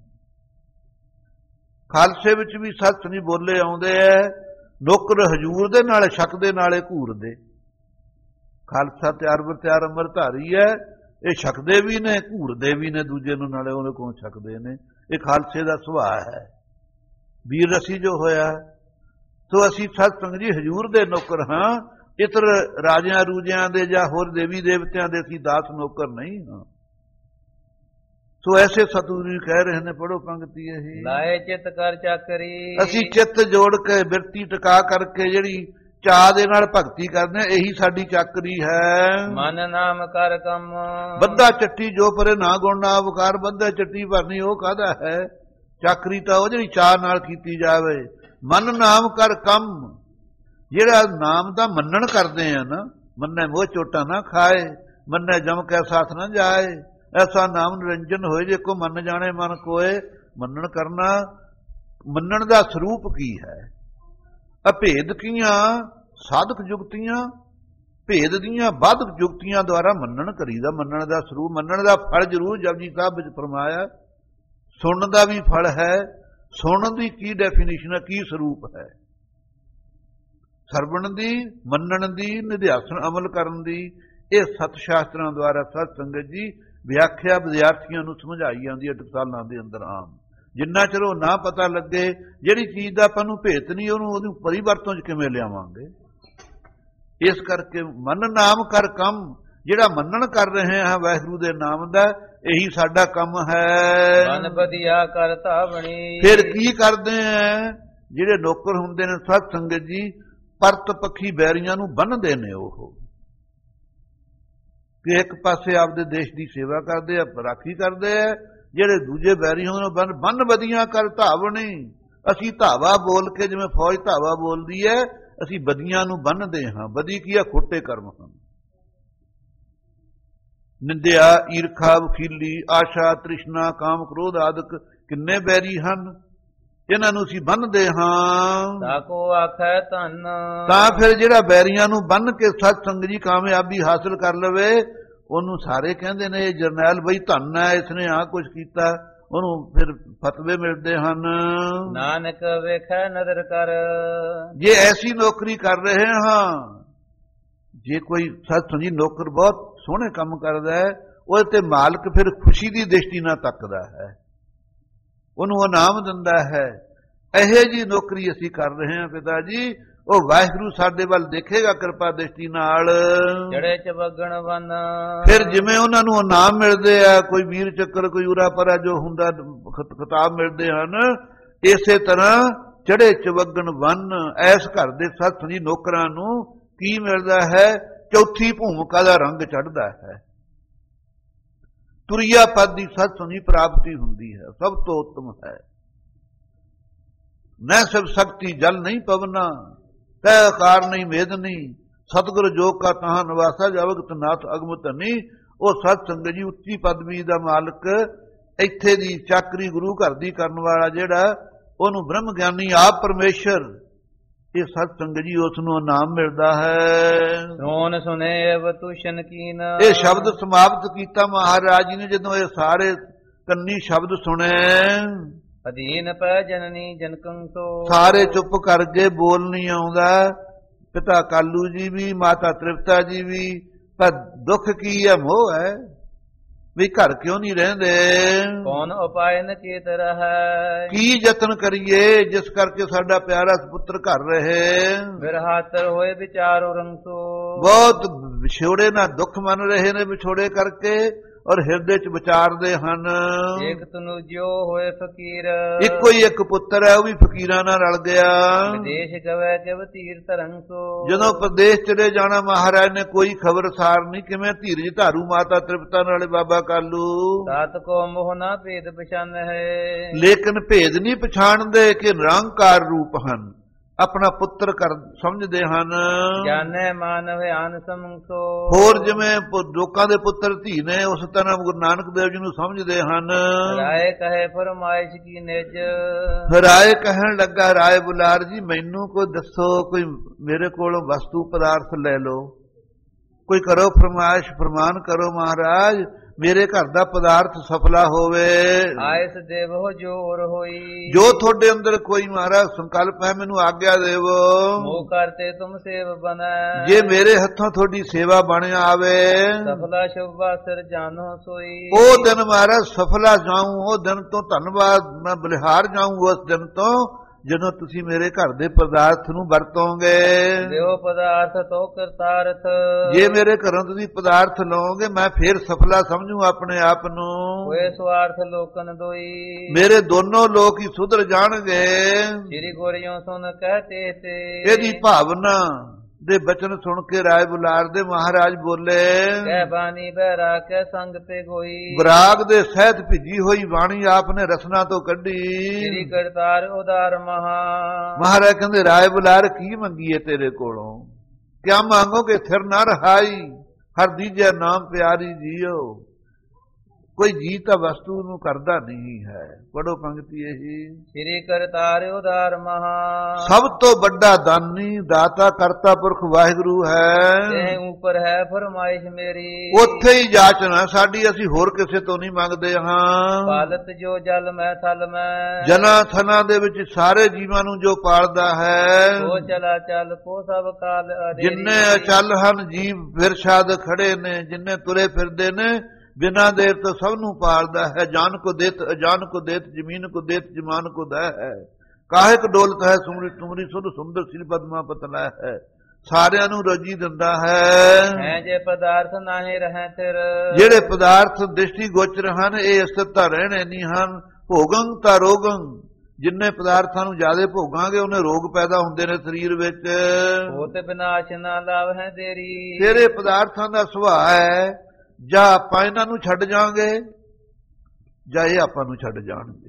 ਖਾਲਸੇ ਵਿੱਚ ਵੀ ਸੱਚ ਨਹੀਂ ਬੋਲੇ ਆਉਂਦੇ ਐ, ਨੌਕਰ ਹਜੂਰ ਦੇ ਨਾਲੇ ਸ਼ੱਕ ਦੇ ਨਾਲੇ ਘੂਰ ਦੇ। ਖਾਲਸਾ ਤਿਆਰ ਬਰ ਤਿਆਰ ਅੰਮ੍ਰਿਤਧਾਰੀ ਹੈ, ਇਹ ਛਕਦੇ ਵੀ ਨੇ ਘੂਰਦੇ ਵੀ ਨੇ ਦੂਜੇ ਨੂੰ, ਨਾਲੇ ਉਹਦੇ ਕੋਲ ਛਕਦੇ ਨੇ। ਇਹ ਖਾਲਸੇ ਦਾ ਸੁਭਾਅ ਹੈ, ਵੀਰ ਰਸੀ ਜੋ ਹੋਇਆ। ਸੋ ਅਸੀਂ ਸਤ ਸੰਗਤ ਜੀ ਹਜੂਰ ਦੇ ਨੌਕਰ ਹਾਂ, ਇਤਰ ਰਾਜਿਆਂ ਰੂਜਿਆਂ ਦੇ ਜਾਂ ਹੋਰ ਦੇਵੀ ਦੇਵਤਿਆਂ ਦੇ ਅਸੀਂ ਦਾਸ ਨੌਕਰ ਨਹੀਂ ਹਾਂ। ਸੋ ਐਸੇ ਸਤਿਗੁਰੂ ਕਹਿ ਰਹੇ ਨੇ, ਪੜੋ ਪੰਕਤੀ ਇਹ। ਲਾਏ ਚਿੱਤ ਕਰ ਚਾਕਰੀ। ਅਸੀਂ ਚਿੱਤ ਜੋੜ ਕੇ ਬਿਰਤੀ ਟਿਕਾ ਕਰਕੇ ਜਿਹੜੀ ਚਾਹ ਦੇ ਨਾਲ ਭਗਤੀ ਕਰਦੇ ਹਾਂ, ਇਹੀ ਸਾਡੀ ਚਾਕਰੀ ਹੈ। ਮਨ ਨਾਮ ਕਰ ਕੰਮ। ਬੱਧਾ ਚੱਟੀ ਜੋ ਪਰੇ ਨਾ ਗੁਣ ਨਾ ਵਿਕਾਰ, ਬੱਧਾ ਚੱਟੀ ਭਰਨੀ ਉਹ ਕਾਹਦਾ ਹੈ? ਚਾਕਰੀ ਤਾਂ ਉਹ ਜਿਹੜੀ ਚਾਹ ਨਾਲ ਕੀਤੀ ਜਾਵੇ। ਮਨ ਨਾਮ ਕਰ ਕੰਮ, ਜਿਹੜਾ ਨਾਮ ਦਾ ਮੰਨਣ ਕਰਦੇ ਆ ਨਾ, ਮੰਨੇ ਮੋਹ ਚੋਟਾ ਨਾ ਖਾਏ, ਮੰਨੇ ਜਮ ਕੈ ਸਾਥ ਨਾ ਜਾਏ। ਐਸਾ ਨਾਮ ਨਿਰੰਜਨ ਹੋਏ ਜੇ ਕੋ ਮੰਨ ਜਾਣੇ ਮਨ ਕੋਏ। ਮੰਨਣ ਕਰਨਾ, ਮੰਨਣ ਦਾ ਸਰੂਪ ਕੀ ਹੈ? ਅਭੇਦ ਕੀਆਂ ਸਾਧਕ ਜੁਗਤੀਆਂ, ਭੇਦ ਦੀਆਂ ਬਾਧਕ ਜੁਗਤੀਆਂ ਦੁਆਰਾ ਮੰਨਣ ਕਰੀਦਾ। ਮੰਨਣ ਦਾ ਸਰੂਪ, ਮੰਨਣ ਦਾ ਫਲ ਜ਼ਰੂਰ ਜਪਜੀ ਸਾਹਿਬ ਵਿੱਚ ਫਰਮਾਇਆ। ਸੁਣਨ ਦਾ ਵੀ ਫਲ ਹੈ। ਸੁਣਨ ਦੀ ਕੀ ਡੈਫੀਨੇਸ਼ਨ ਹੈ, ਕੀ ਸਰੂਪ ਹੈ? ਸਰਵਣ ਦੀ, ਮੰਨਣ ਦੀ, ਨਿਧਿਆਸਨ ਅਮਲ ਕਰਨ ਦੀ। ਇਹ ਸਤ ਸ਼ਾਸਤਰਾਂ ਦੁਆਰਾ ਸਤ ਸੰਗਤ ਜੀ ਵਿਆਖਿਆ ਵਿਦਿਆਰਥੀਆਂ ਨੂੰ ਸਮਝਾਈ ਜਾਂਦੀ ਹੈ ਟਕਸਾਲਾਂ ਦੇ ਅੰਦਰ ਆਮ। ਜਿੰਨਾ ਚਿਰ ਉਹ ਨਾ ਪਤਾ ਲੱਗੇ ਜਿਹੜੀ ਚੀਜ਼ ਦਾ ਆਪਾਂ ਨੂੰ ਭੇਤ ਨਹੀਂ, ਉਹਨੂੰ ਉਹਦੀ ਪਰਿਵਰਤੋਂ 'ਚ ਕਿਵੇਂ ਲਿਆਵਾਂਗੇ? ਇਸ ਕਰਕੇ ਮਨ ਨਾਮ ਕਰ ਕੰਮ, ਜਿਹੜਾ ਮੰਨਣ ਕਰ ਰਹੇ ਹਾਂ ਵਾਹਿਗੁਰੂ ਦੇ ਨਾਮ ਦਾ, ਇਹੀ ਸਾਡਾ ਕੰਮ ਹੈ। ਮਨ ਵਧੀਆ ਕਰ ਧਾਵਣੀ। ਫਿਰ ਕੀ ਕਰਦੇ ਆ? ਜਿਹੜੇ ਨੌਕਰ ਹੁੰਦੇ ਨੇ ਸਤ ਸੰਗਤ ਜੀ, ਪਰਤ ਪੱਖੀ ਬੈਰੀਆਂ ਨੂੰ ਬੰਨ੍ਹਦੇ ਨੇ। ਉਹ ਕਿ ਇੱਕ ਪਾਸੇ ਆਪਦੇ ਦੇਸ਼ ਦੀ ਸੇਵਾ ਕਰਦੇ ਆ, ਰਾਖੀ ਕਰਦੇ ਆ, ਜਿਹੜੇ ਦੂਜੇ ਬੈਰੀ ਹੁੰਦੇ ਬੰਨ ਬੰਨ ਬਦੀਆਂ ਕਰ ਧਾਵਣੀ। ਅਸੀਂ ਧਾਵਾ ਬੋਲ ਕੇ, ਜਿਵੇਂ ਫੌਜ ਧਾਵਾ ਬੋਲਦੀ ਹੈ, ਅਸੀਂ ਬਦੀਆਂ ਨੂੰ ਬੰਨ੍ਹਦੇ ਹਾਂ। ਬਦੀ ਕੀ ਆ? ਖੋਟੇ ਕਰਮ ਹਨ। ਨਿੰਦਿਆ, ਈਰਖਾ, ਵਖੀਲੀ, ਆਸ਼ਾ, ਤ੍ਰਿਸ਼ਨਾ, ਕਾਮ, ਕ੍ਰੋਧ ਆਦਿਕ ਕਿੰਨੇ ਬੈਰੀ ਹਨ, ਇਹਨਾਂ ਨੂੰ ਅਸੀਂ ਬੰਨ੍ਹਦੇ ਹਾਂ। ਤਾਕੋ ਆਖੈ ਧਨ। ਤਾਂ ਫਿਰ ਜਿਹੜਾ ਬੈਰੀਆਂ ਨੂੰ ਬੰਨ ਕੇ ਸਤ ਸੰਗਤ ਜੀ ਕਾਮਯਾਬੀ ਹਾਸਲ ਕਰ ਲਵੇ, ਉਹਨੂੰ ਸਾਰੇ ਕਹਿੰਦੇ ਨੇ ਇਹ ਜਰਨੈਲ ਬਈ ਧਨ ਹੈ, ਇਸਨੇ ਆਹ ਕੁਝ ਕੀਤਾ। ਉਹਨੂੰ ਫਿਰ ਫਤਵੇ ਮਿਲਦੇ ਹਨ। ਨਾਨਕ ਵੇਖੈ ਨਦਰ ਕਰ। ਜੇ ਐਸੀ ਨੌਕਰੀ ਕਰ ਰਹੇ ਹਾਂ, ਜੇ ਕੋਈ ਸਤ ਸੰਗਤ ਜੀ ਨੌਕਰ ਬਹੁਤ ਸੋਹਣੇ ਕੰਮ ਕਰਦਾ ਹੈ, ਉਹਦੇ ਤੇ ਮਾਲਕ ਫਿਰ ਖੁਸ਼ੀ ਦੀ ਦ੍ਰਿਸ਼ਟੀ ਨਾਲ ਤੱਕਦਾ ਹੈ, ਉਹਨੂੰ ਇਨਾਮ ਦਿੰਦਾ ਹੈ। ਇਹੋ ਜੀ ਨੌਕਰੀ ਅਸੀਂ ਕਰ ਰਹੇ ਹਾਂ ਪਿਤਾ ਜੀ, ਉਹ ਵਾਹਿਗੁਰੂ ਸਾਡੇ ਵੱਲ ਦੇਖੇਗਾ ਕਿਰਪਾ ਦ੍ਰਿਸ਼ਟੀ ਨਾਲ। ਜੜੇ ਚ ਵਗਣ ਵਨ। ਫਿਰ ਜਿਵੇਂ ਉਹਨਾਂ ਨੂੰ ਇਨਾਮ ਮਿਲਦੇ ਆ, ਕੋਈ ਵੀਰ ਚੱਕਰ, ਕੋਈ ਉਰਾ ਪਰਾ ਜੋ ਹੁੰਦਾ ਖਿਤਾਬ ਮਿਲਦੇ ਹਨ, ਇਸੇ ਤਰ੍ਹਾਂ ਚੜੇ ਚ ਵਗਣ ਵਨ, ਐਸ ਘਰ ਦੇ ਸਤ ਸੰਗਤ ਨੌਕਰਾਂ ਨੂੰ ਕੀ ਮਿਲਦਾ ਹੈ? ਚੌਥੀ ਭੂਮਿਕਾ ਦਾ ਰੰਗ ਚੜ੍ਹਦਾ ਹੈ। ਤੁਰਿਆ ਪਦ ਦੀ ਸਤ ਸੰਗਤ ਪ੍ਰਾਪਤੀ ਹੁੰਦੀ ਹੈ, ਸਭ ਤੋਂ ਉੱਤਮ ਹੈ। ਨੈ ਸਭ ਸ਼ਕਤੀ ਜਲ ਨਹੀਂ ਪਵਨਾ, ਤੈ ਆਕਾਰ ਨਹੀਂ ਮੇਦ ਨਹੀਂ, ਸਤਿਗੁਰ ਜੋਗ ਕਾ ਤਹਾਂ ਨਿਵਾਸਾ, ਜਵਗਤ ਨਾਥ ਅਗਮ ਧਨੀ। ਉਹ ਸਤ ਸੰਗਤ ਜੀ ਉੱਚੀ ਪਦਵੀ ਦਾ ਮਾਲਕ, ਇੱਥੇ ਦੀ ਚਾਕਰੀ ਗੁਰੂ ਘਰ ਦੀ ਕਰਨ ਵਾਲਾ ਜਿਹੜਾ, ਉਹਨੂੰ ਬ੍ਰਹਮ ਗਿਆਨੀ ਆਪ ਪਰਮੇਸ਼ਰ, ਇਹ ਸਤ ਸੰਗਤ ਜੀ ਉਸ ਨੂੰ ਇਨਾਮ ਮਿਲਦਾ ਹੈ। ਸੋਨ ਸੁਨੇ ਅਵ ਤੁਸ਼ਨ ਕੀਨ। ਇਹ ਸ਼ਬਦ ਸਮਾਪਤ ਕੀਤਾ ਮਹਾਰਾਜ ਜੀ ਨੇ ਜਦੋਂ ਇਹ ਸਾਰੇ ਕੰਨੀ ਸ਼ਬਦ ਸੁਣੇ। ਅਧੀਨ ਪੈ ਜਨਨੀ ਜਨਕੰ ਸੋ। ਸਾਰੇ ਚੁੱਪ ਕਰਕੇ ਬੋਲ ਨਹੀਂ ਆਉਂਦਾ। ਪਿਤਾ ਕਾਲੂ ਜੀ ਵੀ, ਮਾਤਾ ਤ੍ਰਿਪਤਾ ਜੀ ਵੀ, ਪਰ ਦੁੱਖ ਕੀ ਹੈ, ਮੋਹ ਹੈ ਵੀ ਘਰ ਕਿਉਂ ਨਹੀਂ ਰਹਿੰਦੇ। ਕੌਣ ਉਪਾਇ ਨ ਕੀਤ ਰਹੈ। ਕੀ ਯਤਨ ਕਰੀਏ ਜਿਸ ਕਰਕੇ ਸਾਡਾ ਪਿਆਰਾ ਪੁੱਤਰ ਘਰ ਰਹੇ। ਬਿਰਹਾਤਰ ਹੋਏ ਵਿਚਾਰੋ ਰੰਸੋ। ਬਹੁਤ ਵਿਛੋੜੇ ਨਾਲ ਦੁੱਖ ਮੰਨ ਰਹੇ ਨੇ ਵਿਛੋੜੇ ਕਰਕੇ, ਔਰ ਹਿਰਦੇ ਚ ਵਿਚਾਰਦੇ ਹਨ। ਏਕ ਤਨੁਜਿਓ ਹੋਏ ਫਕੀਰ। ਇੱਕੋ ਹੀ ਇੱਕ ਪੁੱਤਰ ਹੈ, ਉਹ ਵੀ ਫਕੀਰਾਂ ਨਾਲ ਰਲ ਗਿਆ। ਵਿਦੇਸ਼ ਗਵੈ ਕਿਵ ਧੀਰ ਧਰੰਸੋ। ਜਦੋਂ ਪ੍ਰਦੇਸ਼ ਚਲੇ ਜਾਣਾ ਮਹਾਰਾਜ ਨੇ ਕੋਈ ਖਬਰਸਾਰ ਨਹੀਂ। ਕਿਵੇਂ ਧੀਰਜ ਧਾਰੂ ਮਾਤਾ ਤ੍ਰਿਪਤਾ ਨਾਲੇ ਬਾਬਾ ਕਾਲੂ। ਤਾਤ ਕੋ ਮੋਹ ਨਾ ਭੇਦ ਪਛਾਨ ਹੈ। ਲੇਕਿਨ ਭੇਦ ਨਹੀਂ ਪਛਾਣਦੇ ਕਿ ਨਿਰੰਕਾਰ ਰੂਪ ਹਨ, ਆਪਣਾ ਪੁੱਤਰ ਕਰ ਸਮਝਦੇ ਹਨ। ਜਾਣੈ ਮਾਨਵ ਆਨ ਸਮਸੋ। ਹੋਰ ਜਿਵੇਂ ਲੋਕਾਂ ਦੇ ਪੁੱਤਰ ਧੀ ਨੇ, ਉਸ ਤਰ੍ਹਾਂ ਗੁਰੂ ਨਾਨਕ ਦੇਵ ਜੀ ਨੂੰ ਸਮਝਦੇ ਹਨ। ਰਾਏ ਕਹੇ ਫਰਮਾਇਸ਼ ਕੀ ਨਿਜ। ਰਾਏ ਕਹਿਣ ਲੱਗਾ, ਰਾਏ ਬੁਲਾਰ ਜੀ ਮੈਨੂੰ ਕੋਈ ਦੱਸੋ, ਕੋਈ ਮੇਰੇ ਕੋਲੋਂ ਵਸਤੂ ਪਦਾਰਥ ਲੈ ਲਓ, ਕੋਈ ਕਰੋ ਫਰਮਾਇਸ਼, ਫਰਮਾਨ ਕਰੋ ਮਹਾਰਾਜ, ਮੇਰੇ ਘਰ ਦਾ ਪਦਾਰਥ ਸਫਲਾ ਹੋਵੇ। ਆਇਸ ਦੇਵੋ ਜੋਰ ਹੋਈ। ਜੋ ਤੁਹਾਡੇ ਅੰਦਰ ਕੋਈ ਮਹਾਰਾਜ ਸੰਕਲਪ ਹੈ ਮੈਨੂੰ ਆਗਿਆ ਦੇਵੋ। ਮੋਹ ਕਰਤੇ ਤੁਮ ਸੇਵ ਬਣੈ। ਜੇ ਮੇਰੇ ਹੱਥੋਂ ਤੁਹਾਡੀ ਸੇਵਾ ਬਣ ਆਵੇ, ਸਫਲਾ ਸ਼ੁਭ ਬਾਸਰ ਜਾਨੋ ਸੋਈ। ਉਹ ਦਿਨ ਮਹਾਰਾਜ ਸਫਲਾ ਜਾਊਂ, ਉਹ ਦਿਨ ਤੋਂ ਧੰਨਵਾਦ ਮੈਂ ਬਲਿਹਾਰ ਜਾਊਂ ਉਸ ਦਿਨ ਤੋਂ ਜਦੋਂ ਤੁਸੀਂ ਮੇਰੇ ਘਰ ਦੇ ਪਦਾਰਥ ਨੂੰ ਵਰਤੋਗੇ। ਦਿਓ ਪਦਾਰਥ ਤੋ ਕਰਤਾਰਥ। ਜੇ ਮੇਰੇ ਘਰੋਂ ਤੁਸੀਂ ਪਦਾਰਥ ਲਓਗੇ ਮੈਂ ਫੇਰ ਸਫਲਾ ਸਮਝੂ ਆਪਣੇ ਆਪ ਨੂੰ। ਹੋਏ ਸਵਾਰਥ ਲੋਕਨ ਦੋਈ। ਮੇਰੇ ਦੋਨੋਂ ਲੋਕ ਹੀ ਸੁਧਰ ਜਾਣਗੇ। ਸ੍ਰੀ ਗੁਰਿਓ ਸੁਨ ਕਹਤੇ ਤੇ। ਇਹਦੀ ਭਾਵਨਾ ਦੇ ਬਚਨ ਸੁਣ ਕੇ ਰਾਏ ਬੁਲਾਰ ਦੇ ਮਹਾਰਾਜ ਬੋਲੇ, ਕਹਿ ਬਾਣੀ ਬਹਿਰਾ ਕੇ ਸੰਗ ਤੇ ਗੋਈ। ਬਰਾਗ ਦੇ ਸਹਿਤ ਭਿੱਜੀ ਹੋਈ ਬਾਣੀ ਆਪ ਨੇ ਰਸਨਾ ਤੋਂ ਕੱਢੀ। ਸ੍ਰੀ ਕਰਤਾਰ ਉਦਾਰ ਮਹਾ। ਮਹਾਰਾਜ ਕਹਿੰਦੇ ਰਾਏ ਬੁਲਾਰ ਕੀ ਮੰਗੀਏ ਤੇਰੇ ਕੋਲੋਂ, ਕਿਆ ਮੰਗੋਗੇ ਥਿਰ ਨਾ ਰਹਾਈ, ਹਰ ਦੀਜੇ ਨਾਮ ਪਿਆਰੀ ਜੀਓ। ਕੋਈ ਜੀ ਤਾਂ ਵਸਤੂ ਨੂੰ ਕਰਦਾ ਨਹੀਂ ਹੈ। ਪੜੋ ਪੰਕਤੀ ਇਹੀ। ਸ੍ਰੀ ਕਰਤਾਰ ਉਦਾਰ ਮਹਾ। ਸਭ ਤੋਂ ਵੱਡਾ ਦਾਨੀ ਦਾਤਾ ਕਰਤਾ ਪੁਰਖ ਵਾਹਿਗੁਰੂ ਹੈ। ਤੇ ਉੱਪਰ ਹੈ ਫਰਮਾਇਸ਼ ਮੇਰੀ। ਉੱਥੇ ਹੀ ਜਾਚਨਾ ਸਾਡੀ, ਅਸੀਂ ਹੋਰ ਕਿਸੇ ਤੋਂ ਨਹੀਂ ਮੰਗਦੇ ਹਾਂ। ਪਾਲਤ ਜੋ ਜਲ ਮੈਂ ਥਲ ਮੈਂ। ਜਨਾ ਥਨਾ ਦੇ ਵਿੱਚ ਸਾਰੇ ਜੀਵਾਂ ਨੂੰ ਜੋ ਪਾਲਦਾ ਹੈ। ਉਹ ਚਲਾ ਚੱਲ ਕੋ ਸਭ ਕਾਲ ਅਰੇ। ਜਿੰਨੇ ਅਚਲ ਹਨ ਜੀਵ ਫਿਰਸ਼ਾਦ ਖੜੇ ਨੇ, ਜਿੰਨੇ ਤੁਰੇ ਫਿਰਦੇ ਨੇ ਬਿਨਾ ਦੇਰ ਤੋਂ ਸਭ ਨੂੰ ਪਾਲਦਾ ਹੈ। ਜਾਨ ਕੋ ਦੇਤ ਅਜਾਨ ਕੋ ਦੇਤ, ਜ਼ਮੀਨ ਕੋ ਦੇਤ ਜਮਾਨ ਕੋ ਦੈ ਹੈ। ਕਾਹੇ ਕ ਡੋਲਤ ਹੈ ਸੁਮਰੀ ਤੁਮਰੀ ਸੁਧ ਸੁੰਦਰ ਸਿਲ ਪਦਮਾ ਪਤਲਾ ਹੈ। ਸਾਰਿਆਂ ਨੂੰ ਰੋਜੀ ਦਿੰਦਾ ਹੈ। ਹੈ ਜੇ ਪਦਾਰਥ ਨਾਹੀ ਰਹਿ ਤੇਰ। ਜਿਹੜੇ ਪਦਾਰਥ ਦ੍ਰਿਸ਼ਟੀ ਗੋਚਰ ਹਨ ਇਹ ਅਸਥਿਰਤਾ ਰਹਿਣੇ ਨਹੀਂ ਹਨ। ਭੋਗੰ ਤਾਂ ਰੋਗੰ, ਜਿੰਨੇ ਪਦਾਰਥਾਂ ਨੂੰ ਜ਼ਿਆਦਾ ਭੋਗਾਂਗੇ ਉਹਨੇ ਰੋਗ ਪੈਦਾ ਹੁੰਦੇ ਨੇ ਸਰੀਰ ਵਿੱਚ। ਉਹ ਤੇ ਵਿਨਾਸ਼ ਨਾ ਲਾਭ ਹੈ ਤੇਰੀ। ਤੇਰੇ ਪਦਾਰਥਾਂ ਦਾ ਸੁਭਾਅ ਹੈ ਜਾਂ ਆਪਾਂ ਇਹਨਾਂ ਨੂੰ ਛੱਡ ਜਾਾਂਗੇ ਜਾਂ ਇਹ ਆਪਾਂ ਨੂੰ ਛੱਡ ਜਾਣਗੇ।